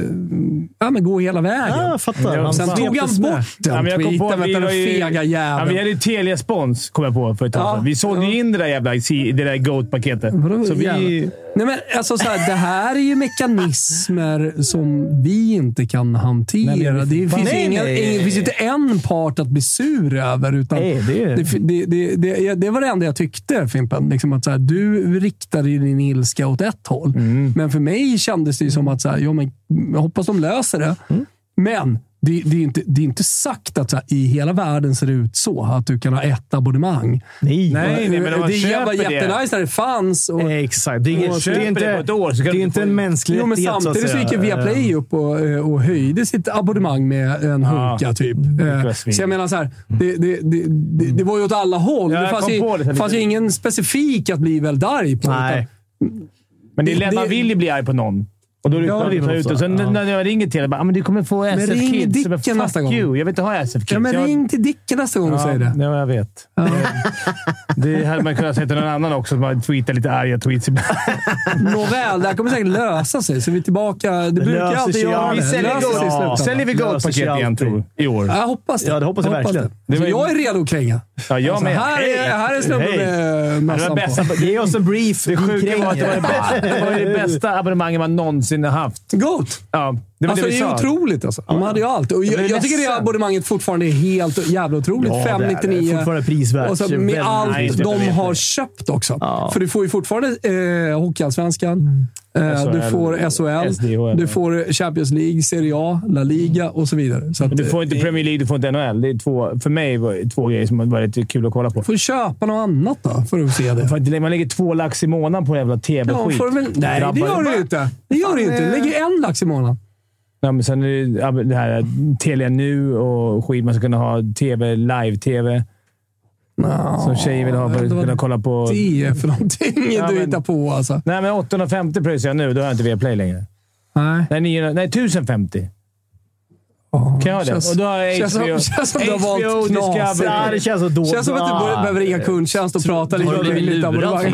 ja, men gå hela vägen. Ja, jag fattar. Han sen tog han bort den ja, men jag kom på, tweeten med den fega jäveln. Ja, vi hade ju Telia-spons, kom jag på för ett tag sedan. Ja, vi sålde ju ja. in det där jävla det där Goat-paketet. Så vi... Nej, men alltså, så här, det här är ju mekanismer som vi inte kan hantera. Nej, det, det, finns nej, ingen, nej. Ingen, det finns inte en part att bli sur över. Utan nej, det, är... det, det, det, det, det var det enda jag tyckte, Fimpen. Liksom att, så här, du riktade din ilska åt ett håll. Mm. Men för mig kändes det som att så här, ja, men, jag hoppas de löser det. Mm. Men det, det, är inte, det är inte sagt att så här, i hela världen ser det ut så att du kan ha ett abonnemang. Nej, nej, nej men det, det var jättenice när det fanns. Och, exakt. Det är, ingen, och det är inte, det på ett år, så det är inte en mänsklig rättighet. Jo, men samtidigt så gick ju Viaplay upp och, och höjde sitt abonnemang med en ja, hunka typ. Så jag menar så här, det, det, det, det, det var ju åt alla håll. Ja, det fanns ju, det fanns ju ingen specifik att bli väldigt arg på. Nej. Utan, men det är lätt, man vill ju bli arg på någon. Och då ja, vi ut och sen ja. när jag ringer till dig, bara, ah, men du kommer få S F Kids. Dicken nästa gång. You. Jag vill inte ha S F Kids. Ja, men jag... ring till Dicken nästa gång och ja, säger det. Ja, jag vet. Ja. Det hade man kunnat säga till någon annan också, som man tweetar lite arga tweets. Nåväl, det här kommer säkert lösa sig. Så vi är tillbaka. Det, det brukar alltid göra det. Vi säljer, ja. säljer vi Goat-paket igen, tror i år. Jag hoppas det. Ja, det hoppas jag, jag hoppas verkligen. Det. Det jag är redo att kränga. Ja, jag alltså, med. Här är, här är snubben med mössan på. Ge oss en brief. Det sjuka var att det var det bästa, det var det bästa abonnemanget man någonsin har haft. Goat. Ja. Det, alltså, det, det är otroligt. Alltså. De hade ju allt. Och jag, jag tycker det abonnemanget fortfarande är helt jävla otroligt. Ja, fem nittionio. Det är fortfarande prisvärt. Och så med allt nej, de har köpt också. Ja. För du får ju fortfarande eh, Hockeyallsvenskan. Mm. Eh, du får S H L. S D H L. Du får Champions League, Serie A, La Liga och så vidare. Så att, du får inte Premier League, du får inte N H L. Det är två, för mig var det två grejer som var lite kul att kolla på. Får du köpa något annat då för att se det? För att man lägger två lax i månaden på jävla T V-skit. Ja, väl, nej, det gör du inte. Det gör du inte. Du lägger en lax i månaden. Ja, men sen är det, det här Telia nu och skit. Man ska kunna ha T V, live-T V. No, som tjejer vill ha för att kunna kolla på... Det är för någonting ja, du hittar på alltså. Nej, men åttahundrafemtio pröjsar jag nu. Då har jag inte Viaplay längre. Nej. Nej, nio, nej tusenfemtio. Oh, kan jag ha det? Känns, och då har jag känns, H B O. Känns som du har valt knas. Ja, det känns så dåligt. Känns som att du ah, behöver ringa kundtjänst och prata lite. Du lite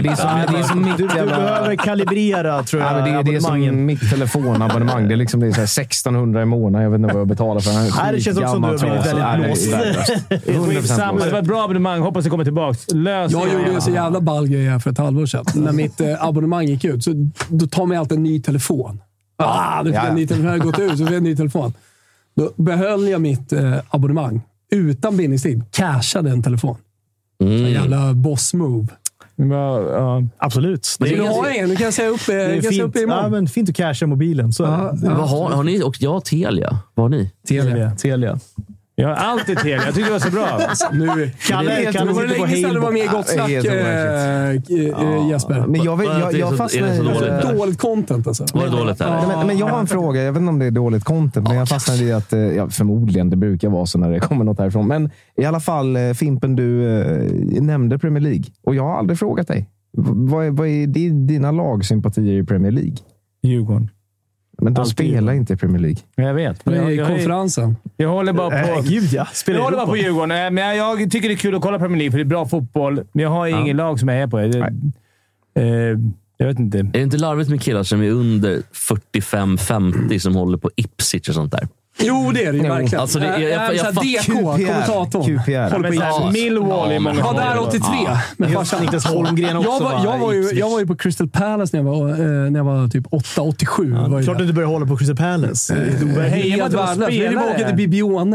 du behöver kalibrera, tror jag. Ja, men det, det är som mitt telefonabonnemang. Det är liksom det är så här sextonhundra i månaden. Jag vet inte vad jag betalar för. Nej, det känns också som du har blivit väldigt blåst. Det var ett bra abonnemang. Hoppas det kommer tillbaka. Lös jag gjorde ju så jävla ball grej för ett halvår sedan. När mitt eh, abonnemang gick ut. Så då tar man alltid en ny telefon. Ah, det fick en ny telefon. Jag har gått ut så fick jag en ny telefon. Då behöll jag mitt eh, abonnemang utan bindningstid. Cashade en telefon. Mm. En jävla boss move. Ja, uh, absolut. Det är, det är ingen. Nu kan jag säga upp, det kan fint, upp imorgon. Ja, men fint att casha mobilen. Så. Ja, ja. Vad har, har ni? Och jag Telia. Vad har ni? Telia. Telia. Jag har alltid Telia. Jag tyckte det var så bra. Nu Kalle, kan du var det länge sedan du var med i Gott Snack, äh, Jesper. Men jag, jag, jag, jag fastnade i dåligt, dåligt content. Alltså. Var det dåligt? Ja. Men, men jag har en fråga. Jag vet inte om det är dåligt content, men jag fastnade i att ja, förmodligen, det brukar vara så när det kommer något härifrån. Men i alla fall, Fimpen, du äh, nämnde Premier League. Och jag har aldrig frågat dig. Vad är, vad är dina lagsympatier i Premier League? Djurgården. Men de spelar inte i Premier League. Jag vet. Men jag, jag, konferensen. Jag håller bara på... Äh, gud ja. Spelar jag håller bara på Djurgården. Men jag tycker det är kul att kolla Premier League, för det är bra fotboll. Men jag har ja. ingen lag som jag är på. Det, eh, jag vet inte. Är det inte larvigt med killar som är under fyrtiofem femtio som håller på Ipswich och sånt där? Jo, det är det ju verkligen. Alltså, det, jag, jag, jag, D K, kommentatorn. Q P R. Håller på ja, Millwall i många år. Var där åttiotre. Men Niklas Holmgren också. Jag var, jag, var ju, jag var ju på Crystal Palace när jag var, eh, när jag var typ åtta åttiosju. Ja, var klart att du började hålla på Crystal Palace. Eh, helt värdelöst. Vi ville åka till Bibione.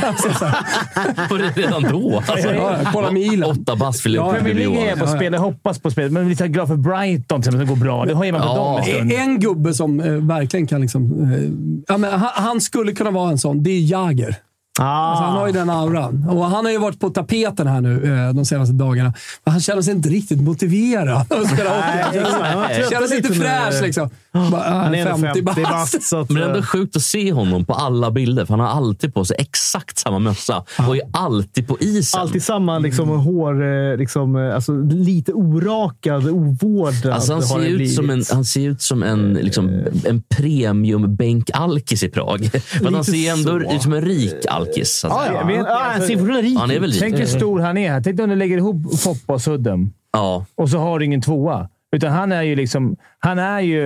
Var det redan då? Alltså, ja, kolla Milan. Åtta bass vill jag åka till Bibione. Jag är på spel. Jag hoppas på spel. Men lite glad för Brighton som går bra. Det har ju man på ja. dem. En gubbe som eh, verkligen kan liksom... Eh, ja, men han, han skulle kunna vara en sån. Det är Jager. Ah. Alltså, han har ju den auran. Och han har ju varit på tapeten här nu eh, de senaste dagarna. Men han känner sig inte riktigt motiverad. Han känner sig inte fräsch liksom. Bara, äh, han är femtio bast. Så att, men det är ändå sjukt att se honom på alla bilder. För han har alltid på sig exakt samma mössa. Ah. Och är alltid på isen. Alltid samma liksom, mm. hår. Liksom, alltså, lite orakad, ovårdad. Alltså, han, ser ut som en, han ser ut som en, liksom, en premium bänkalkis i Prag. Men han ser ändå så. ut som en rik alkis. Ah, ja. Men, ah, han ser rik. Han är väl Tänk hur stor han är här. Tänk om du lägger ihop Foppa och Sudden. Ja. Och så har du ingen tvåa. Utan han är ju liksom... Han är ju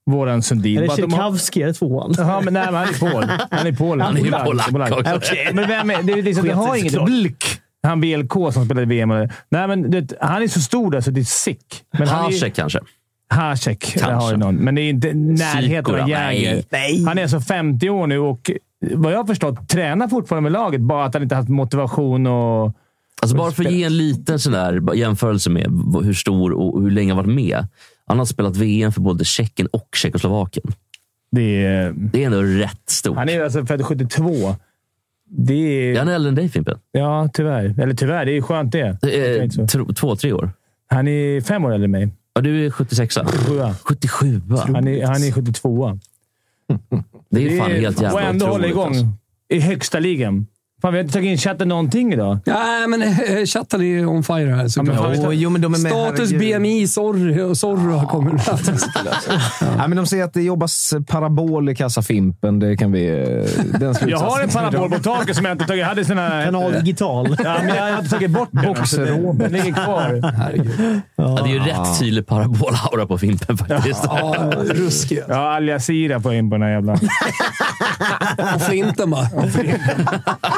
Våran Sundin. Är det Tchaikovsky? Är det tvåan? Ja, men nej, men han är Pol. Han är Polen. Han är ju polack också. Okay. Men vem är, det är liksom, vi har inget blk. Han B L K som spelade V M. Nej, men det, han är så stor där så det är sick. Men Hasek kanske. Hasek. Har någon. Men det är inte närheten av Jäger. Nej. Han är alltså femtio år nu och vad jag har förstått tränar fortfarande med laget. Bara att han inte haft motivation och... Alltså bara för att ge en liten sån där jämförelse med hur stor och hur länge han varit med. Han har spelat V M för både Tjeckien och Tjeckoslovakien. Det är, det är ändå rätt stort. Han är alltså född sjuttiotvå. Det är... är han äldre än dig, Fimpen? Ja, tyvärr. Eller tyvärr, det är skönt det. det är tro, två, tre år. Han är fem år äldre än mig. Ja, du är sjuttiosex. sjuttiosju. sjuttiosju. Han är, han är sjuttiotvå. Det är ju fan helt jävla och ändå håller igång alltså. I högsta ligan. Fan, vi har inte tagit in chatten någonting idag. Nej, men äh, chatten är on fire här. Så ja, men, oh, jo, men de är med, status B M I, sorry, sorry har kommit. Ja, men de säger att det jobbas parabol i kassafimpen. Det kan vi... Den jag har en parabol på taket som jag inte tagit. Jag hade såna... Kanal digital. Ja, men jag har inte tagit bort den. Den, den ligger kvar. Ja, det är ju rätt tydlig parabolaura på Fimpen faktiskt. Ja, ruskigt. Ja, Al Jazeera på in på den här jävla... Och Flinten bara. Och Flinten.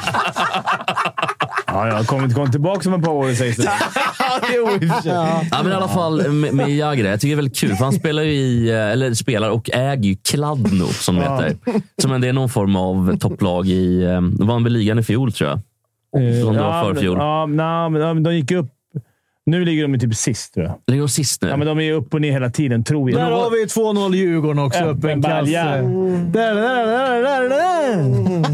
Ja, jag har kommit kom tillbaka som ett par år, sägs det. Ja. Ja, men i alla fall med, med Jäger. Jag tycker det är väldigt kul, för han spelar ju i, eller spelar och äger ju Kladno, som det heter. Som det är någon form av topplag i... De vann väl ligan i fjol, tror jag. Som det var för fjol. Ja, nej, men de gick upp. Nu ligger de typ sist, tror jag. Ligger de sist nu? Ja, men de är upp och ner hela tiden, tror jag. Där har vi två noll Djurgården också. Upp en kasse. Där, där, där, där, där.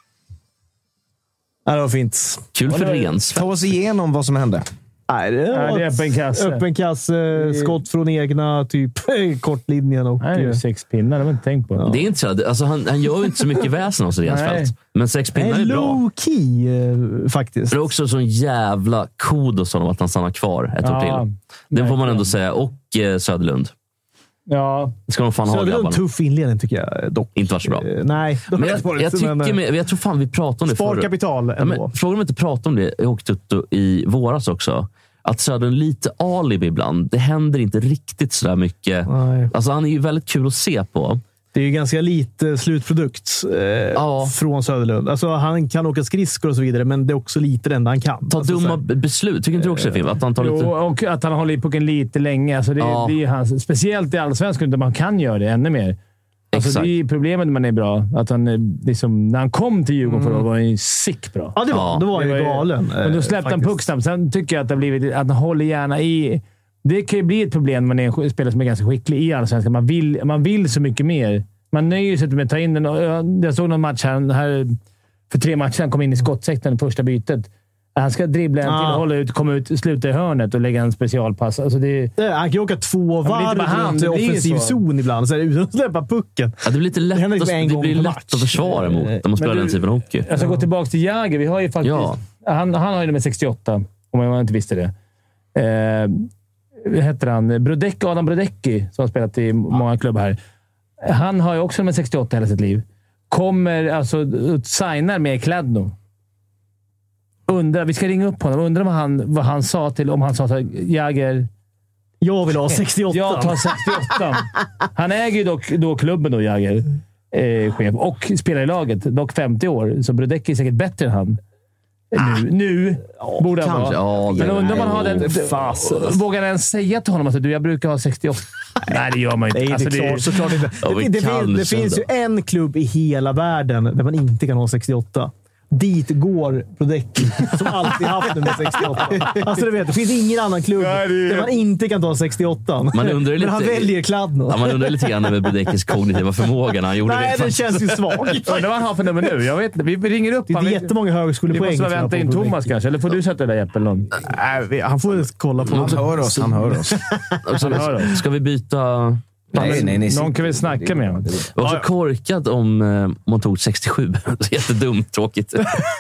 Ja, det var fint. Kul för Rensfeldt. Ta oss igenom vad som hände. Nej, det, ja, det är öppen kasse. Öppen kasse, skott från egna, typ kortlinjen. Och, nej, sex pinnar, det har jag inte tänkt på. Ja. Det är inte så, alltså han, han gör ju inte så mycket väsen av sig, Rensfeldt. Men sex pinnar är, är bra. Low key, faktiskt. Det är också sån jävla kudos om att han stannar kvar ett ja, år till. Det nej, får man ändå säga. Och eh, Söderlund. Ja. Det ska de fan ha. Det är en tuff inledning, tycker jag dock. Inte var så bra. Uh, nej. Men jag, jag, jag, tycker men, med, jag tror fan vi pratade om det förr. Sparkapital ja, men frågan om vi inte pratade om det i Hockeytutto i våras också. Att Söderlund lite alibi ibland. Det händer inte riktigt så där mycket. Nej. Alltså han är ju väldigt kul att se på. Det är ju ganska lite slutprodukt eh, ja. från Söderlund. Alltså, han kan åka skridskor och så vidare, men det är också lite det enda han kan. Ta alltså, dumma så beslut. Tycker inte du också, Fim? Att han tar lite... Jo, och att han håller i pucken lite länge. Alltså, det, ja. det är hans, speciellt i Allsvenskan där man kan göra det ännu mer. Alltså, det är problemet när man är bra. Att han, liksom, när han kom till Djurgården mm. förra var han ju sick bra. Ja, det var, ja. Det var ju galen. Men då släppte han puck snabbt. Sen tycker jag att det har blivit att han håller gärna i... Det kan ju bli ett problem när man är en spelare som är ganska skicklig i Allsvenskan. Man vill, man vill så mycket mer. Man nöjer sig inte med att ta in den. Jag såg någon match här, här för tre matcher. Han kom in i skottsektorn i första bytet. Han ska dribbla en till, ah. hålla ut, komma ut, sluta i hörnet och lägga en specialpass. Alltså det, det, han kan åka två varv runt i offensiv zon ibland, så här, utan att släppa pucken. Ja, det blir lite lätt, det att, det blir lätt att försvara mot när man spelar den typen av hockey. Jag ska gå tillbaka till Jäger. Vi har ju faktiskt... Ja. Han, han har ju nummer sextioåtta, om jag inte visste det. Eh, vad heter han? Brodecki, Adam Brodecki, som har spelat i många klubbar här. Han har ju också nummer sextioåtta hela sitt liv. Kommer alltså signar med Kladno. Undrar, vi ska ringa upp honom. Undrar vad han, vad han sa till, om han sa till Jäger. Jag vill ha sextioåtta. Jag tar sextioåtta. Han äger ju dock då klubben då, Jäger. Eh, chef. Och spelar i laget. Dock femtio år. Så Brodecki är säkert bättre än han. Ah. Nu, nu ja, borde han vara. Ja, men undrar man har den... Fast. Vågar han ens säga till honom att du, jag brukar ha sextioåtta? Nej, det gör man inte. Nej, alltså, det, är klart, såklart inte. Ja, det, det, finns, det finns ju en klubb i hela världen där man inte kan ha sextioåtta. Dit går Brodecki, som alltid haft nummer sextioåtta. Alltså du vet, det finns ingen annan klubb där man inte kan ta sextioåtta. Man undrar lite, men han väljer Kladno. Ja, man undrar lite grann med Brodeckis kognitiva förmåga när han gjorde Nej, det. Nej, det känns ju svagt. Undrar vad han har för nummer nu. Jag vet inte. Vi ringer upp. Det är jättemånga högskolepoäng. Vi måste vänta in Thomas kanske. Eller får du sätta det där, Jeppe? Nej, han får kolla på. Han hör oss. Han hör oss. Han hör oss. Ska vi byta... Nej, nej, nej, någon kan vi snacka med honom. Det var så korkat om eh, man tog sextiosju. Jättedumt, tråkigt.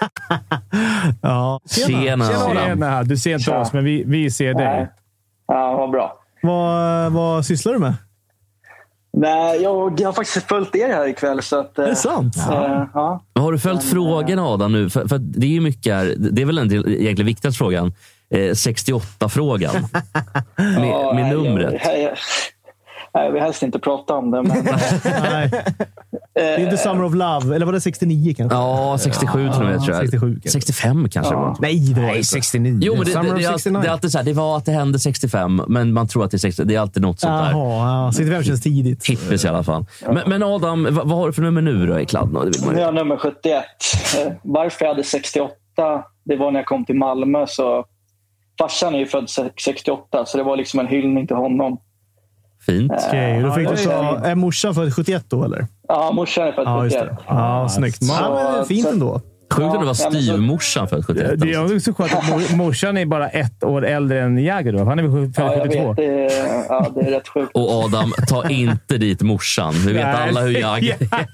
Ja. Tjena. Tjena. Tjena. Du ser inte Tja. oss, men vi, vi ser dig. Ja, vad bra. Vad, vad sysslar du med? Nej, jag, jag har faktiskt följt er här ikväll. Så att, är det sant? Äh, ja. Har du följt men, frågan, Adam, nu? För, för det är ju mycket här, det är väl en del, egentligen viktigaste frågan. Eh, sextioåtta-frågan. med, ja, med numret. Jag, jag, jag vill helst inte prata om det. Men, Nej. Det är inte Summer of Love. Eller var det sextionio kanske? Ja, sextiosju ja, tror jag. Tror jag. sextiosju, kanske. sextiofem kanske ja. var. Nej, det var Nej, sextionio. Jo, men det, det, det, det, det är alltid så här. Det var att det hände sextiofem, men man tror att det är sextio. Det är alltid något sånt där. Jaha, ja. sextiofem känns tidigt. Tippis i alla fall. Ja. Men, men Adam, vad, vad har du för nummer nu då i kladden? Nu har nummer sjuttioett. Varför jag hade sextioåtta, det var när jag kom till Malmö. Så farsan är ju född sextioåtta, så det var liksom en hyllning till honom. Fint. Okej, okay, då fick du ta... Är morsan född sjuttioett då, eller? Ja, morsan är född ja, sjuttioett. Ja, ja, snyggt. Så, ja, men fint ändå. Sjukt att det var styvmorsan för sjuttioett. Det är också skönt att morsan är bara ett år äldre än Jäger då. Han är väl född ja, sjuttiotvå. Vet, det är, ja, det är rätt sjukt. Och Adam, ta inte dit morsan. Vi vet alla hur Jäger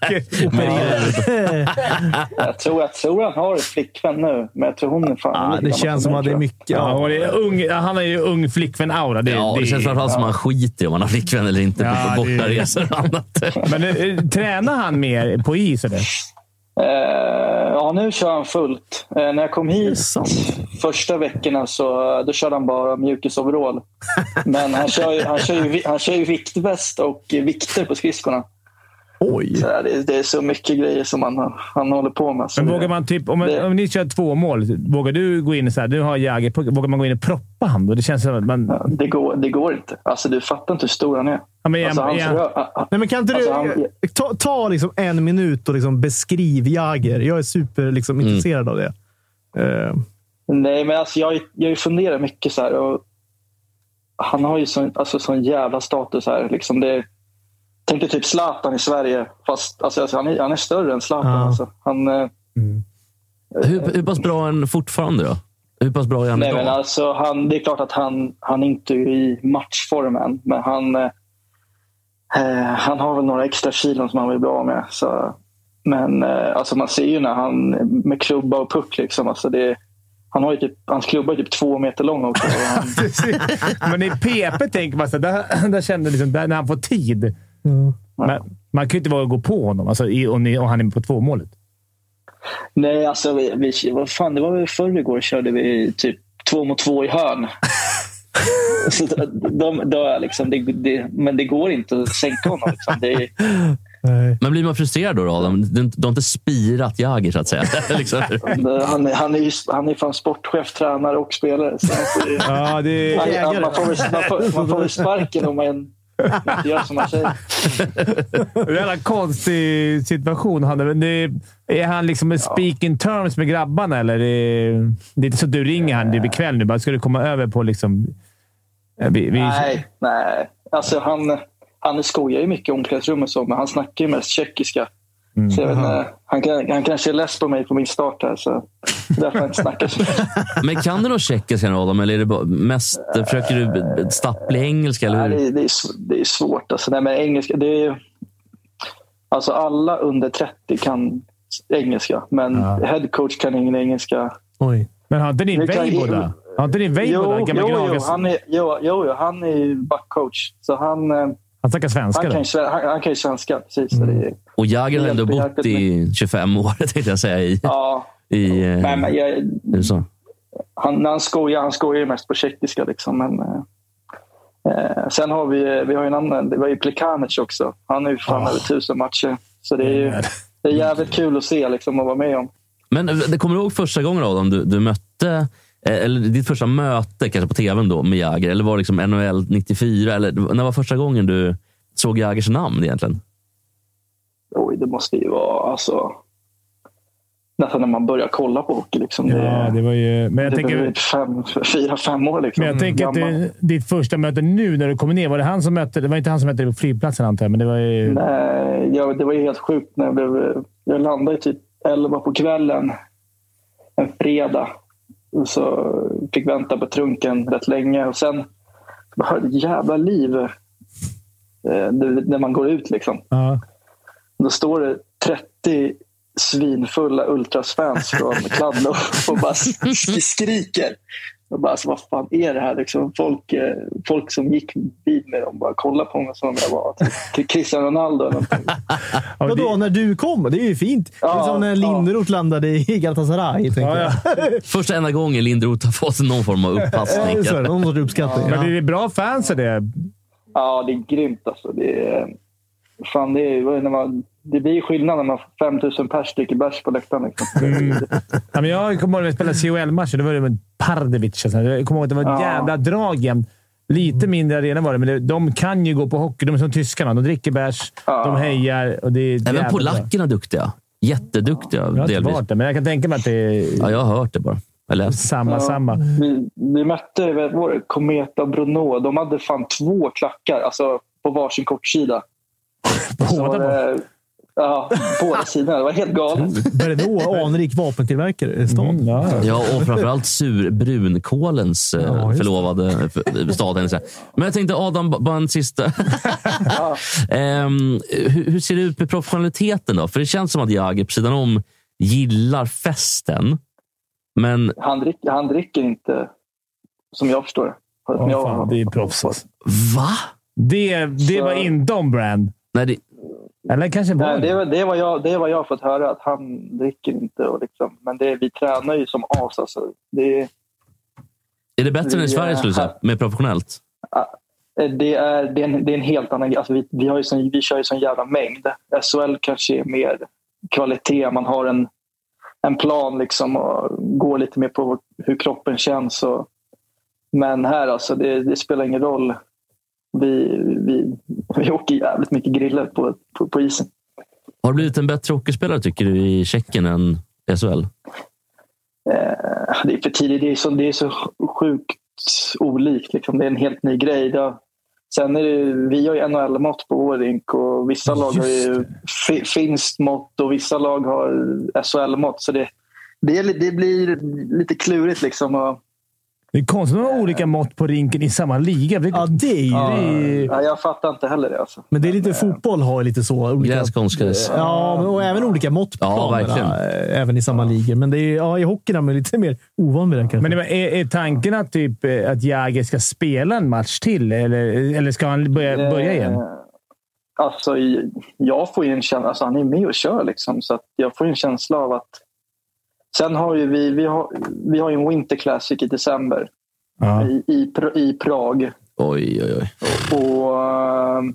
är. jag, tror, jag tror han har en flickvän nu, men jag tror hon är fan... Ja, det känns som att det är mycket... Ja, det är ung, han har ju ung flickvän-aura. Det, ja, det, det känns framförallt ja. som att han skiter i om han har flickvän eller inte ja, på bortaresor och annat. Men äh, tränar han mer på is eller? Uh, ja, nu kör han fullt. Uh, när jag kom hit första veckorna så uh, då körde han bara mjukisoverall. Men han kör, ju, han, kör ju, han kör ju viktväst och vikter på skridskorna. Oj. Så det, det är så mycket grejer som han, han håller på med. Men vågar man typ, om, det, om ni kör två mål, vågar du gå in så här, du har Jäger, vågar man gå in och proppa han då? Det känns som att man... Ja, det, går, det går inte. Alltså du fattar inte hur stor han är. Ja, men, alltså, han, ja. han, Nej, men kan inte alltså, du han, ta, ta liksom en minut och liksom beskriv Jäger? Jag är super liksom, mm. intresserad av det. Uh. Nej, men alltså, jag, jag funderar mycket så här. Och han har ju sån, alltså, sån jävla status här. Liksom det, tänk dig typ Zlatan i Sverige. Fast alltså, alltså, han, är, han är större än Zlatan. Ja. Alltså. Han, mm. hur, hur pass bra är han fortfarande då? Hur pass bra är han nej, idag? Men alltså, han, det är klart att han, han inte är i matchformen. Men han, eh, han har väl några extra kilon som han vill bra med. Så, men eh, alltså, man ser ju när han med klubba och puck. Liksom, alltså, det, han har ju typ, hans klubba är typ två meter lång också. Han... men i P P tänker man så där, där känner liksom, där, när han får tid. Mm. Men, man kan ju inte vara gå på honom alltså, i, om, ni, om han är på två målet. Nej, alltså vi, vi, vad fan, det var väl förr igår körde vi typ två mot två i hörn. Så de, de, liksom, det, det, men det går inte att sänka honom. Liksom. Det är... Men blir man frustrerad då? då? De, de har inte spirat Jäger så att säga. liksom. han, han är ju han är fan sportchef, tränare och spelare. Så det, ja, det är han, man, får, man, får, man får väl sparken om man inte gör som man säger. Det är en konstig situation. Han, det, är han liksom en speaking terms med grabbarna? Eller är, det är inte så att du ringer han, det är kväll nu. Bara ska du komma över på liksom... Vi, vi... Nej, nej. Alltså han... Han skojar ju mycket i omklädningsrummet så, men han snackar ju mest tjeckiska. Mm. Så jag vet inte, han, kan, han kanske är less på mig på min start här, så därför han inte snackar så. Men kan du då tjeckiska, Adam? Eller är det bara mest, uh, försöker du stappla engelska? Eller hur? Nej, det, det, är, det är svårt. Alltså. Nej, men engelska, det är, alltså alla under trettio kan engelska, men uh. headcoach kan ingen engelska. Oj. Men har inte din Weibo där? Har inte din Weibo där? Jo, jo, jo, han är, jo, jo, jo, han är ju backcoach. Så han... Han snackar svenska. Han kan, ju, han, han kan ju svenska, precis. Mm. Det är, och Jäger har ändå bott i tjugofem år, tänkte jag säga. I, ja. I, Nej, men jag, är det så? Han, han skojar han skojar ju mest på tjeckiska. Liksom, men, eh, sen har vi, vi har ju en annan, det var ju Plekanic också. Han har ju fan oh. över tusen matcher. Så det är ju det är jävligt kul att se liksom, och vara med om. Men det kommer du ihåg första gången, Adam, du, du mötte... Eller ditt första möte kanske på tvn då med Jäger, eller var det liksom N H L nittiofyra, eller när var första gången du såg Jägers namn egentligen? Oj, det måste ju vara alltså nästan när man börjar kolla på hockey liksom. Ja, det, det var ju men jag det tänker fem, fyra, fem år liksom. Men jag tänker att det, ditt första möte nu när du kommer ner, var det han som mötte, det var inte han som mötte dig på flygplatsen antar jag, men det var ju... Nej, jag, det var ju helt sjukt när jag blev, jag landade typ elva på kvällen en fredag. Och så fick vänta på trunken rätt länge. Och sen var det ett jävla liv eh, när man går ut. Liksom. Uh-huh. Då står det trettio svinfulla ultrasfans från Kladno och bara skriker. Och bara, alltså, vad fan är det här? Liksom, folk, eh, folk som gick vid med dem bara kolla på mig som jag var. Till Cristiano Ronaldo. Och då när du kom, det är ju fint. Ja, det är som när Linderoth ja. landade i Galatasaray. Ja, ja. Första enda gången Linderoth har fått någon form av upppassning. Ja, någon sorts uppskattning. Ja. Men det är bra fans är det. Ja, det är grymt alltså. Det är, fan, det, är, när man, det blir skillnad när man får fem tusen pers dricker bärs på läktaren. Liksom. Mm. Ja, men jag kommer ihåg när vi spelade C H L-matcher. Det var det med Pardevic. Alltså. Jag kommer ihåg att det var ett ja. jävla drag jämt. Lite mindre arena var det, men det, de kan ju gå på hockey. De är som tyskarna. De dricker bärs, ja. de hejar. Och det är även polackerna är duktiga. Jätteduktiga. Jag har inte varit det, men jag kan tänka mig att det är... Ja, jag har hört det bara. Eller? Samma, ja. samma. Vi, vi mötte vår Kometa Brno. De hade fan två klackar alltså, på varsin kortsida. Båda det, ja, båda sidorna. Det var helt galet. Brno, anrik vapentillverkare i stan. Mm, ja. ja, och framförallt sur brunkolens ja, förlovade staden. Men jag tänkte, Adam, bara en sista. ja. um, hur, hur ser det ut med professionaliteten då? För det känns som att Jagr på sidan om gillar festen. Men... Han, drick, han dricker inte, som jag förstår det. Oh, jag fan, det är proffs. Va? Det, det så... var inte om Brand. Nej, det... Eller kanske var Nej, det. Var, det, var jag, det var jag fått höra, att han dricker inte. Och liksom, men det, vi tränar ju som as. Alltså. Det, är det bättre än i Sverige, skulle du säga, med professionellt? Det är, det är, en, det är en helt annan... Alltså vi, vi, har ju sån, vi kör ju sån jävla mängd. S H L kanske är mer kvalitet. Man har en en plan liksom och går lite mer på hur kroppen känns. Och, men här alltså, det, det spelar ingen roll. Vi, vi, vi åker jävligt mycket griller på, på, på isen. Har du blivit en bättre hockeyspelare, tycker du, i Tjeckien än S H L? Eh, det är för tidigt. Det är så, det är så sjukt olikt. Liksom. Det är en helt ny grej. Det, sen är det, vi har ju N H L-mått på vår rink och vissa lag har ju f- finskt mått och vissa lag har S H L-mått. Så det, det, är, det blir lite klurigt liksom. Och, det är konstigt att ha olika mått på rinken i samma liga. Ja, det är ju... Ja, det är... ja, jag fattar inte heller det. Alltså. Men det är lite men, fotboll har lite så. Olika... Gräskonstgräs. Ja, och även olika mått på ja, planerna, även i samma ligor. Men det är, ja, i hockeyn är man lite mer ovan vid det kanske. Men är, är tanken att, typ, att Jagr ska spela en match till? Eller, eller ska han börja, börja igen? Alltså, jag får ju en känsla... Alltså, han är med och kör liksom. Så att jag får en känsla av att... Sen har ju vi... Vi har, vi har ju en Winter Classic i december. Ja. I, i, i Prag. Oj, oj, oj. Och uh,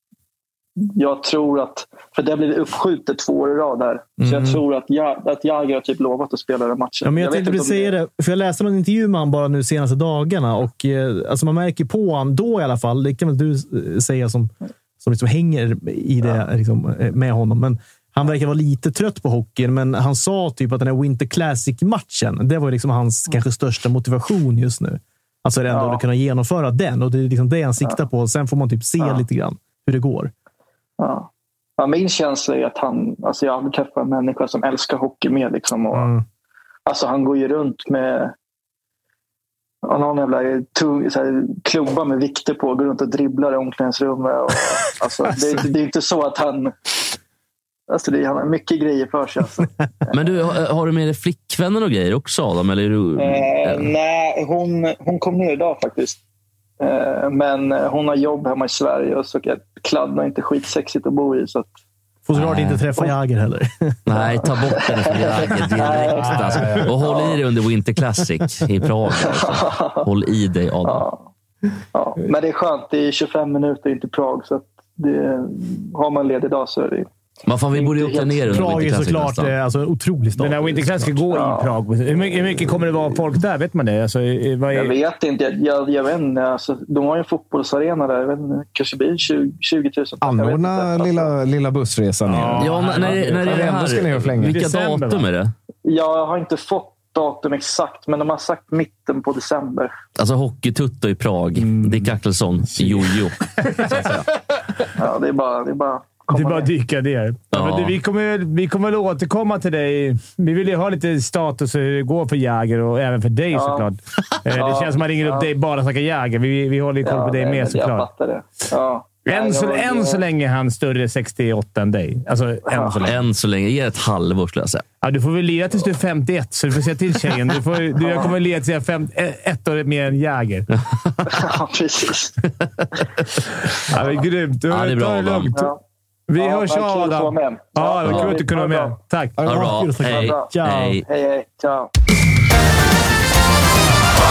jag tror att... För det blir uppskjutet två år i rad där. Mm. Så jag tror att, jag, att jag har typ lovat att spela den matchen. Ja, men jag, jag tänkte precis säga det. För jag läste en intervju med han bara nu senaste dagarna. Och eh, alltså man märker på han då i alla fall. Det kan väl du säga som, som liksom hänger i det ja. liksom, med honom. Men han verkar vara lite trött på hockeyn, men han sa typ att den här Winter Classic-matchen, det var liksom hans mm. kanske största motivation just nu. Alltså det ändå ja. att kunna genomföra den, och det är liksom det han siktar ja. på. Sen får man typ se ja. lite grann hur det går. Ja. Ja, min känsla är att han, alltså jag har träffat en människa som älskar hockey med liksom, och mm. alltså han går ju runt med han har en jävla tung, så här, klubba med vikter på, går runt och dribblar i omklädningsrummet och, alltså, det, det är inte så att han alltså det, han har mycket grejer för sig alltså. Men du, har, har du med dig flickvänner och grejer också, Adam? Eller är du... eh, nej, hon, hon kom ner idag faktiskt. Eh, men hon har jobb hemma i Sverige och så kladdar inte skitsexigt att bo i. Så att... Får såklart inte träffa Jagr heller. Nej, ta bort den från Jagr direkt. Alltså. Och håll i dig under Winter Classic i Prag. Alltså. Håll i dig, Adam. Ja. Ja. Men det är skönt, det är tjugofem minuter in till Prag. Så att det, har man ledig dag så är det... Men fan, vi borde ju åka ner under Prag är såklart alltså, otroligt stad. Den här Winter Classic går ja. i Prag. Hur mycket, hur mycket kommer det vara folk där? Vet man det? Alltså, vad är... Jag vet inte. Jag, jag, jag vet inte. Alltså, de har ju en fotbollsarena där. Jag vet inte. Kanske blir tjugo tusen. Anordna lilla, alltså. lilla bussresan ja. ner. Ja, när, när, när det är här. Ska ner och flänga. Vilka december, datum är det? Jag har inte fått datum exakt, men de har sagt mitten på december. Alltså hockeytutto i Prag. Mm. Dick Axelsson. Jojo. Ja, det är bara... Det är bara det är bara dyka där. Ja. Ja, men det, vi, kommer, vi kommer att återkomma till dig. Vi vill ju ha lite status hur det går för Jagr och även för dig ja. såklart. Det ja. känns som att man ringer ja. upp dig bara och snackar Jagr. Vi, vi håller ju koll på ja, dig med såklart. Jag fattar det. Ja. Än, ja, så, var, än så länge är han större sextioåtta än dig. Alltså, ja. än så länge. Än så länge. Ge ett halvår skulle jag säga. Ja, du får väl lira tills du är femtioett, så du får säga till tjejen. Du får, du, jag kommer lira tills jag är fem, ett år mer än Jagr. Ja, precis. Ja, det är grymt. Du, ja, det är bra. Lugnt. Ja. Vi ja, hörs av, Adam. Ja, det var kul att du kunde vara med. Tack. Ja, bra. Hej. Hej. Hej, hej. Ciao. The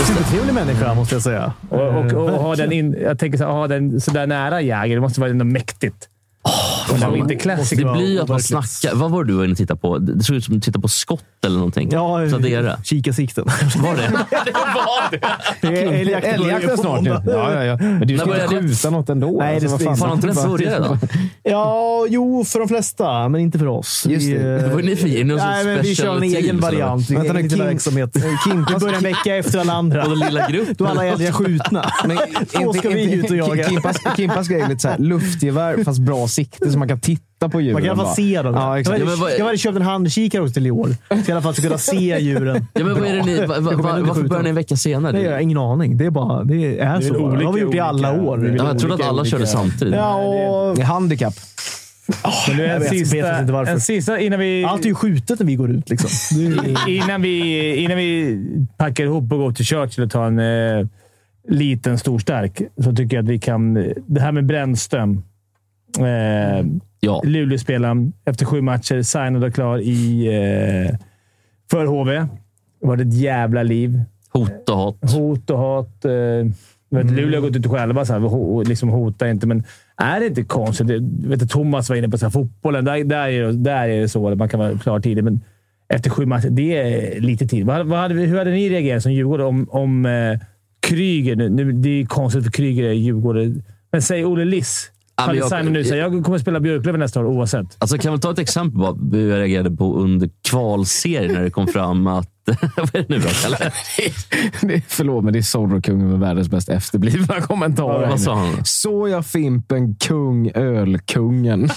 Supertrevlig människa, måste jag säga. Och, och, och ha den in, jag tänker så här, ha den så där nära Jäger, det måste vara ändå mäktigt. Oh, det, inte classic, det blir ju att man snackar. Vad var du inne och tittade på? Det såg ut som att titta på skott eller någonting. Ja, så det är det. Kika sikten. Var det? det var det. Älgjakten Älgjakten snart nu. Ja, ja, ja. Men du ska inte skjuta något ändå. Nej, det fan, fan inte den började då? Ja, jo, för de flesta, men inte för oss. Just det. Det var ni för någon Nej, men vi kör en egen variant. Vänta, lite Kim, verksamhet. Kim, vi börjar en vecka efter alla andra. Och den lilla gruppen. Då alla älgar skjutna. Men då ska vi ut och jaga. Kimpas, Kimpas grej är lite så här, luftgevär fast bra sikte så man kan titta på djuren. Man kan i alla fall se dem. Ja, exakt. Jag hade, jag hade köpt en handkikare också till i år. Så i alla fall ska kunna se djuren. Ja, men vad är det ni, va, va, va, varför börjar ni en vecka senare? Det har ingen aning. Det är bara, det är så. Det, är det har vi gjort i alla år. Ja, jag trodde att alla olika. körde samtidigt. Ja, och... Det är handikapp. Oh, men nu är en, sista, en sista innan vi... Allt är ju skjutet när vi går ut. Liksom. innan, vi, innan vi packar ihop och går till Churchill och tar en eh, liten stor stark så tycker jag att vi kan... Det här med Brännström. Eh, ja. Luleå-spelaren efter sju matcher. Signad och klar i... Eh, för H V. Det var ett jävla liv. Hot och hat. Hot och hat. Eh, mm. Luleå har gått ut själva så här, liksom hota inte, men är det inte konstigt? Vet du, Thomas var inne på så här, fotbollen. Där, där, är, där är det så att man kan vara klar tidigt, men efter sju matcher, det är lite tid. Vad, vad hade, hur hade ni reagerat som Djurgården om, om eh, Kryger? Nu, det är konstigt för Kryger är Djurgården. Men säg Olle Liss. Ja, jag, nu, så jag kommer att spela Björklöven nästa år oavsett. Alltså, kan vi ta ett exempel på hur jag reagerade på under kvalserien när det kom fram att... Vad är det nu då, Kalle? Förlåt, men det är Zorro-kungen med världens bäst efterblivna kommentarer. Ja, vad sa han? Så jag Fimpen, kung, ölkungen.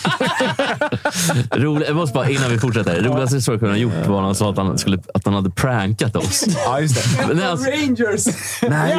Roligt, jag måste bara, innan vi fortsätter. Roligaste Zorro-kungen har gjort var han sa att han, skulle, att han hade prankat oss. Ja, just det. Men alltså, Rangers! Nej!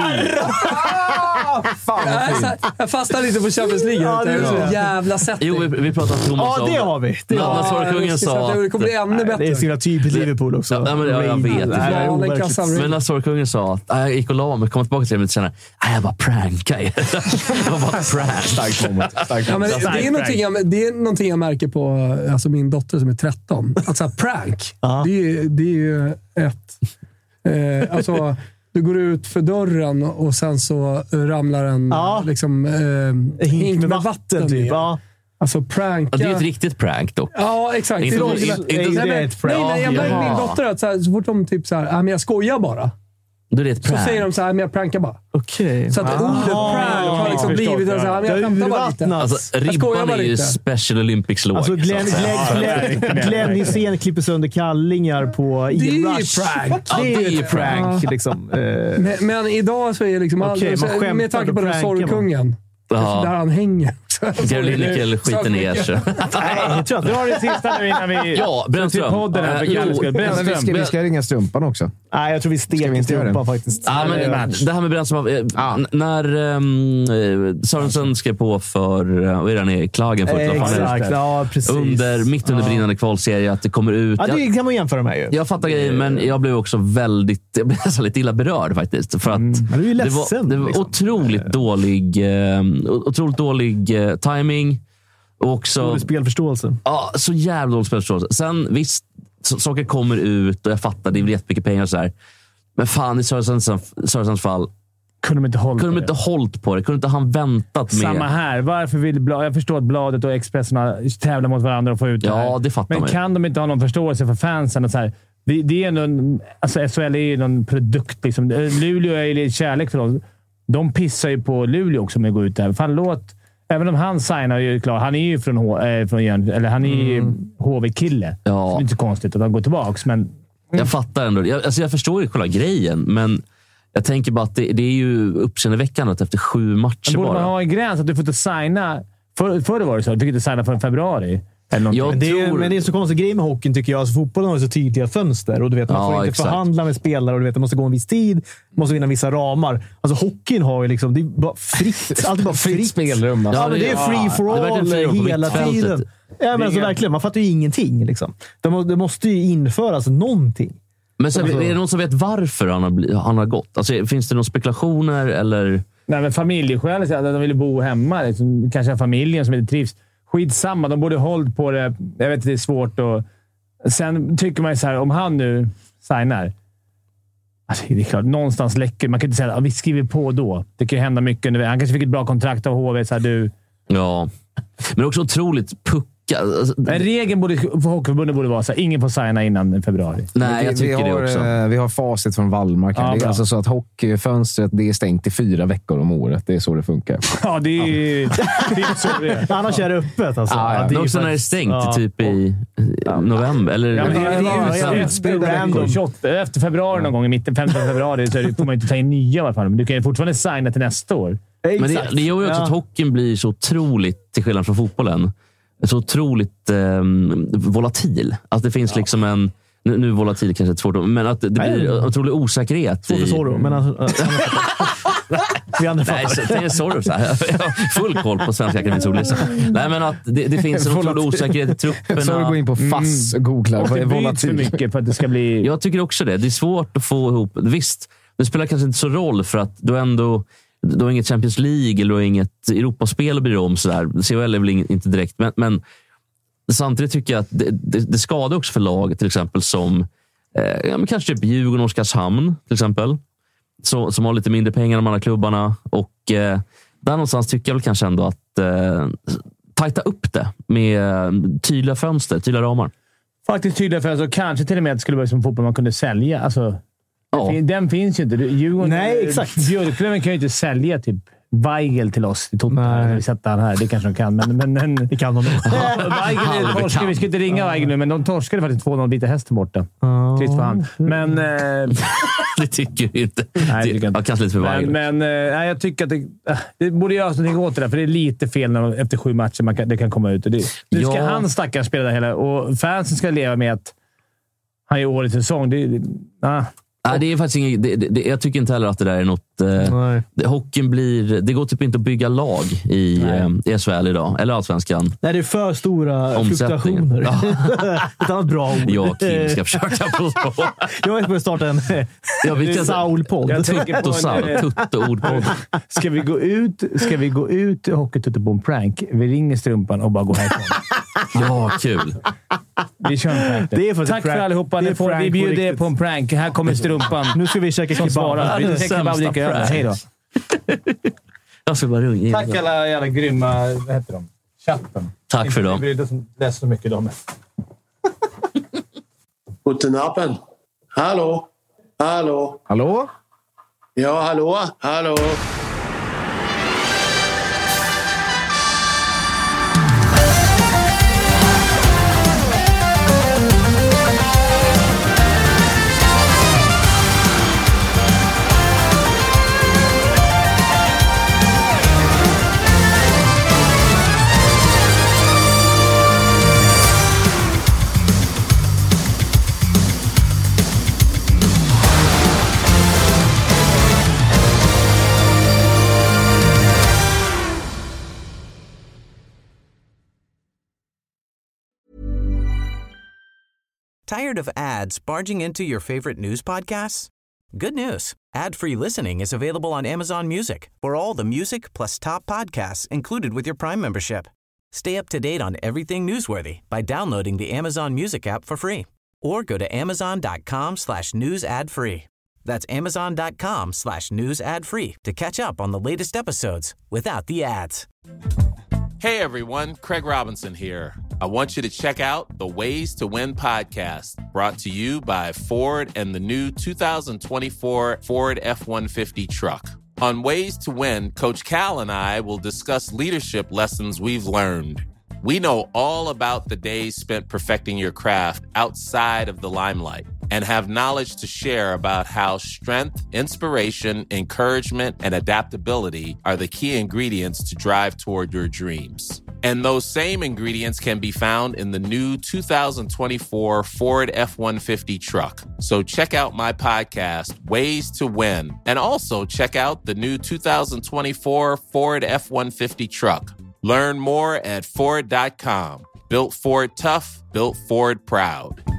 Fan, jag, jag fastnar lite på Champions League. Ja, det är så jävla sätt. Jo, vi, vi pratar om Thomas. Ja, det har vi. Det när ja, Zorro-kungen sa att... Det kommer bli ännu bättre. Det är så typiskt Liverpool också. Ja, men, ja, jag vet. Det är men när Zorro-kungen sa att jag gick och la mig, kom tillbaka till det och kände att jag bara prankar er. Jag bara prank. Starkt moment. Ja, men det, är någonting jag, det är någonting jag märker på alltså min dotter som är tretton. Att så här, prank, det är, det är ju ett... Eh, alltså... Du går ut för dörren och sen så ramlar en ja. liksom, eh, hink, hink med vatten. vatten typ. Ja. Alltså pranka. Ja, det är ett riktigt prank dock. Ja, exakt. Inte, det är, inte, inte, nej, nej, nej, nej, jag märker min dotter att så, här, så fort de typ så här, ah, men jag skojar bara. Då är det ett prank. Så säger de så här, men jag prankar bara. Okej. Så att ah, ordet prank har liksom blivit så här, men jag skämtar bara lite. Alltså, ribban är ju lite. Special Olympics låg. Alltså, Glenn, Glenn, Glenn, Glenn Hysén klipper sönder kallingar på det är ju prank. Det är ju ett prank. Liksom. Men, men idag så är det liksom... Okay, all, med tanke på den Zorro-kungen. Ja. Där han hänger. Gary Lineker skiter ner sig. Nej, jag tror att det var det sista nu innan vi... Ja, Brännström. Podden här, jo, Brännström. Vi, ska, vi ska ringa Strumpan också. Nej, jag tror vi steker Strumpan faktiskt. Ja, men det här med Brännström. Äh, ja. När um, Sörensen skrev på för vad är det, Klagen för eh, exakt, ja, precis. Under, mitt under ja. brinnande kvalserie att det kommer ut. Ja, det kan man jämföra med ju. Jag fattar grejen, men jag blev också väldigt jag blev så lite illa berörd faktiskt. För att mm. det, är ledsen, det var, det var liksom. otroligt dålig eh, otroligt dålig eh, timing. Och också, dålig spelförståelse. Ja, så jävla dålig spelförståelse. Sen visst, så, saker kommer ut och jag fattar, det är jättemycket pengar och så här. Men fan, i Sörensens fall kunde de inte hållit kunde de inte hållit på det. Kunde inte han väntat med. Samma här. Varför vill Blad, jag förstår att Bladet och Expressen tävlar mot varandra och får ut det här. Ja, det fattar men man. Kan de inte ha någon förståelse för fansen? Och så här, det, det är någon, alltså S H L är ju någon produkt. Liksom. Luleå är ju kärlek för oss. De pissar ju på Luleå också med att gå ut där. Fan, låt... Även om han signar ju klar. Han är ju från, H, äh, från Jön, eller han är ju mm. H V-kille. Ja. Det är inte så konstigt att han går tillbaka, men... Mm. Jag fattar ändå. Jag, alltså jag förstår ju själva grejen, men jag tänker bara att det, det är ju uppseendeväckande att efter sju matcher borde bara... man ha en gräns att du får inte signa... För, förr var det så. Du fick inte signa förrän februari. Men det, är, men det är så konstig grej med hockeyn tycker jag. Alltså, fotbollen har så tydliga fönster och du vet, man ja, får inte exakt. förhandla med spelare och du vet, det måste gå en viss tid, måste vinna vissa ramar. Alltså hockeyn har ju liksom, det är bara fritt. Allt är bara fritt spelrum. Alltså. Ja, men det är free for all det hela tiden. Ja, men alltså, verkligen, man fattar ju ingenting. Liksom. Det, må, det måste ju införas någonting. Men sen, alltså, är det någon som vet varför han har, han har gått? Alltså, finns det några spekulationer eller... Nej, men familjeskäl säger att de vill bo hemma. Liksom, kanske familjen som inte trivs. Skitsamma, de borde hållit på det. Jag vet att det är svårt. Och sen tycker man ju så här, om han nu signar. Alltså, det är klart, någonstans läcker. Man kan inte säga att vi skriver på då. Det kan ju hända mycket. Han kanske fick ett bra kontrakt av H V. Så här, du... Ja, men också otroligt pucka. Alltså, en regeln borde, för Hockeyförbundet borde vara så här, ingen får signa innan februari. Nej, jag tycker vi har, det också. Vi har facit från Wallmark. Ja, det är alltså så att hockeyfönstret det är stängt i fyra veckor om året. Det är så det funkar. Ja, det är, det är så det är. Annars är det öppet. Alltså. Ah, ja. Det är också när det är stängt ja. typ i november. Eller, ja, men det är, det är, det är utspridda veckor. Efter februari någon gång, i mitten, femtonde februari, så får man inte ta in nya i alla fall. Men du kan ju fortfarande signa till nästa år. Men det, det gör ju också ja. att hockeyn blir så otroligt, till skillnad från fotbollen, så otroligt eh, volatil. Alltså det finns ja. liksom en... Nu, nu volatil kanske är svårt, men att det blir en otrolig osäkerhet. Svårt för Zorro, men alltså... Vi andra Nej, det är Zorro. Jag har full koll på Svenska Akademiens ordlista. Nej, men att det, det finns en otrolig osäkerhet i trupperna. Så går in på F A S och googlar. Och det blir för mycket för att det ska bli... Jag tycker också det. Det är svårt att få ihop... Visst, det spelar kanske inte så roll för att du ändå... Du har inget Champions League eller inget Europaspel att bry dig om. Sådär. C H L är väl inte direkt. Men, men samtidigt tycker jag att det, det, det skadar också för lag till exempel som eh, ja, men kanske typ Djurgården och Oskarshamn till exempel. Så, som har lite mindre pengar än de andra klubbarna. Och eh, där någonstans tycker jag väl kanske ändå att eh, tajta upp det med tydliga fönster, tydliga ramar. Faktiskt tydliga fönster och kanske till och med att det skulle vara som fotboll man kunde sälja. Alltså... Ja. Den finns ju inte. Djurgården, Nej, exakt. Björklöven kan ju inte sälja typ Weigel till oss i Tottenham. Vi sätter han här. Det kanske de kan, men... men, men det kan de nog. Weigel är torskade. Vi ska inte ringa Weigel nu, men de torskade faktiskt två noll Vita Hästen borta. Oh. Trist för han. Men... Eh, det tycker jag inte. Nej, det tycker jag inte. Jag kanske lite för Weigel. Men, men eh, jag tycker att det, det borde göras någonting åt det där, för det är lite fel när efter sju matcher man kan, det kan komma ut. Det, nu ska ja. han stackars spela där hela, och fansen ska leva med att han gör årets säsong. Det, det, ah. Nej, det är faktiskt inget, det, det, jag tycker inte heller att det där är något... Eh, det, hockeyn blir... Det går typ inte att bygga lag i, eh, i S H L idag. Eller Allsvenskan. Nej, det är för stora fluktuationer. Ja. Ett annat bra ord. Jag och Kim ska försöka på så. Jag är på att starta en ja, Saul-podd. Tutto-ordpodd. Ska vi gå ut Ska vi gå ut och hockeytutto på en prank? Vi ringer strumpan och bara går härifrån. Ja, kul. Vi kör en prank. Det är för Tack prank. för allihopa. Det får, vi bjuder er på en prank. Här kommer strumpan. Nu ska vi käka kebab. Vi käkar kebab och dricka öl. Hej då. Jag ska bara ringa. Tack alla jävla grymma... Vad heter de? Chatten. Tack för dem. Vi läser så mycket dem. Guten Abend. Hallå? Hallå? Hallå? Ja, hallå? Hallå? Tired of ads barging into your favorite news podcasts? Good news. Ad-free listening is available on Amazon Music for all the music plus top podcasts included with your Prime membership. Stay up to date on everything newsworthy by downloading the Amazon Music app for free or go to amazon.com slash news ad free. That's amazon.com slash news ad free to catch up on the latest episodes without the ads. Hey everyone, Craig Robinson here. I want you to check out the Ways to Win podcast, brought to you by Ford and the new two thousand twenty-four Ford F one fifty truck. On Ways to Win, Coach Cal and I will discuss leadership lessons we've learned. We know all about the days spent perfecting your craft outside of the limelight and have knowledge to share about how strength, inspiration, encouragement, and adaptability are the key ingredients to drive toward your dreams. And those same ingredients can be found in the new two thousand twenty-four Ford F one fifty truck. So check out my podcast, Ways to Win, and also check out the new two thousand twenty-four Ford F one fifty truck. Learn more at Ford dot com. Built Ford tough, built Ford proud.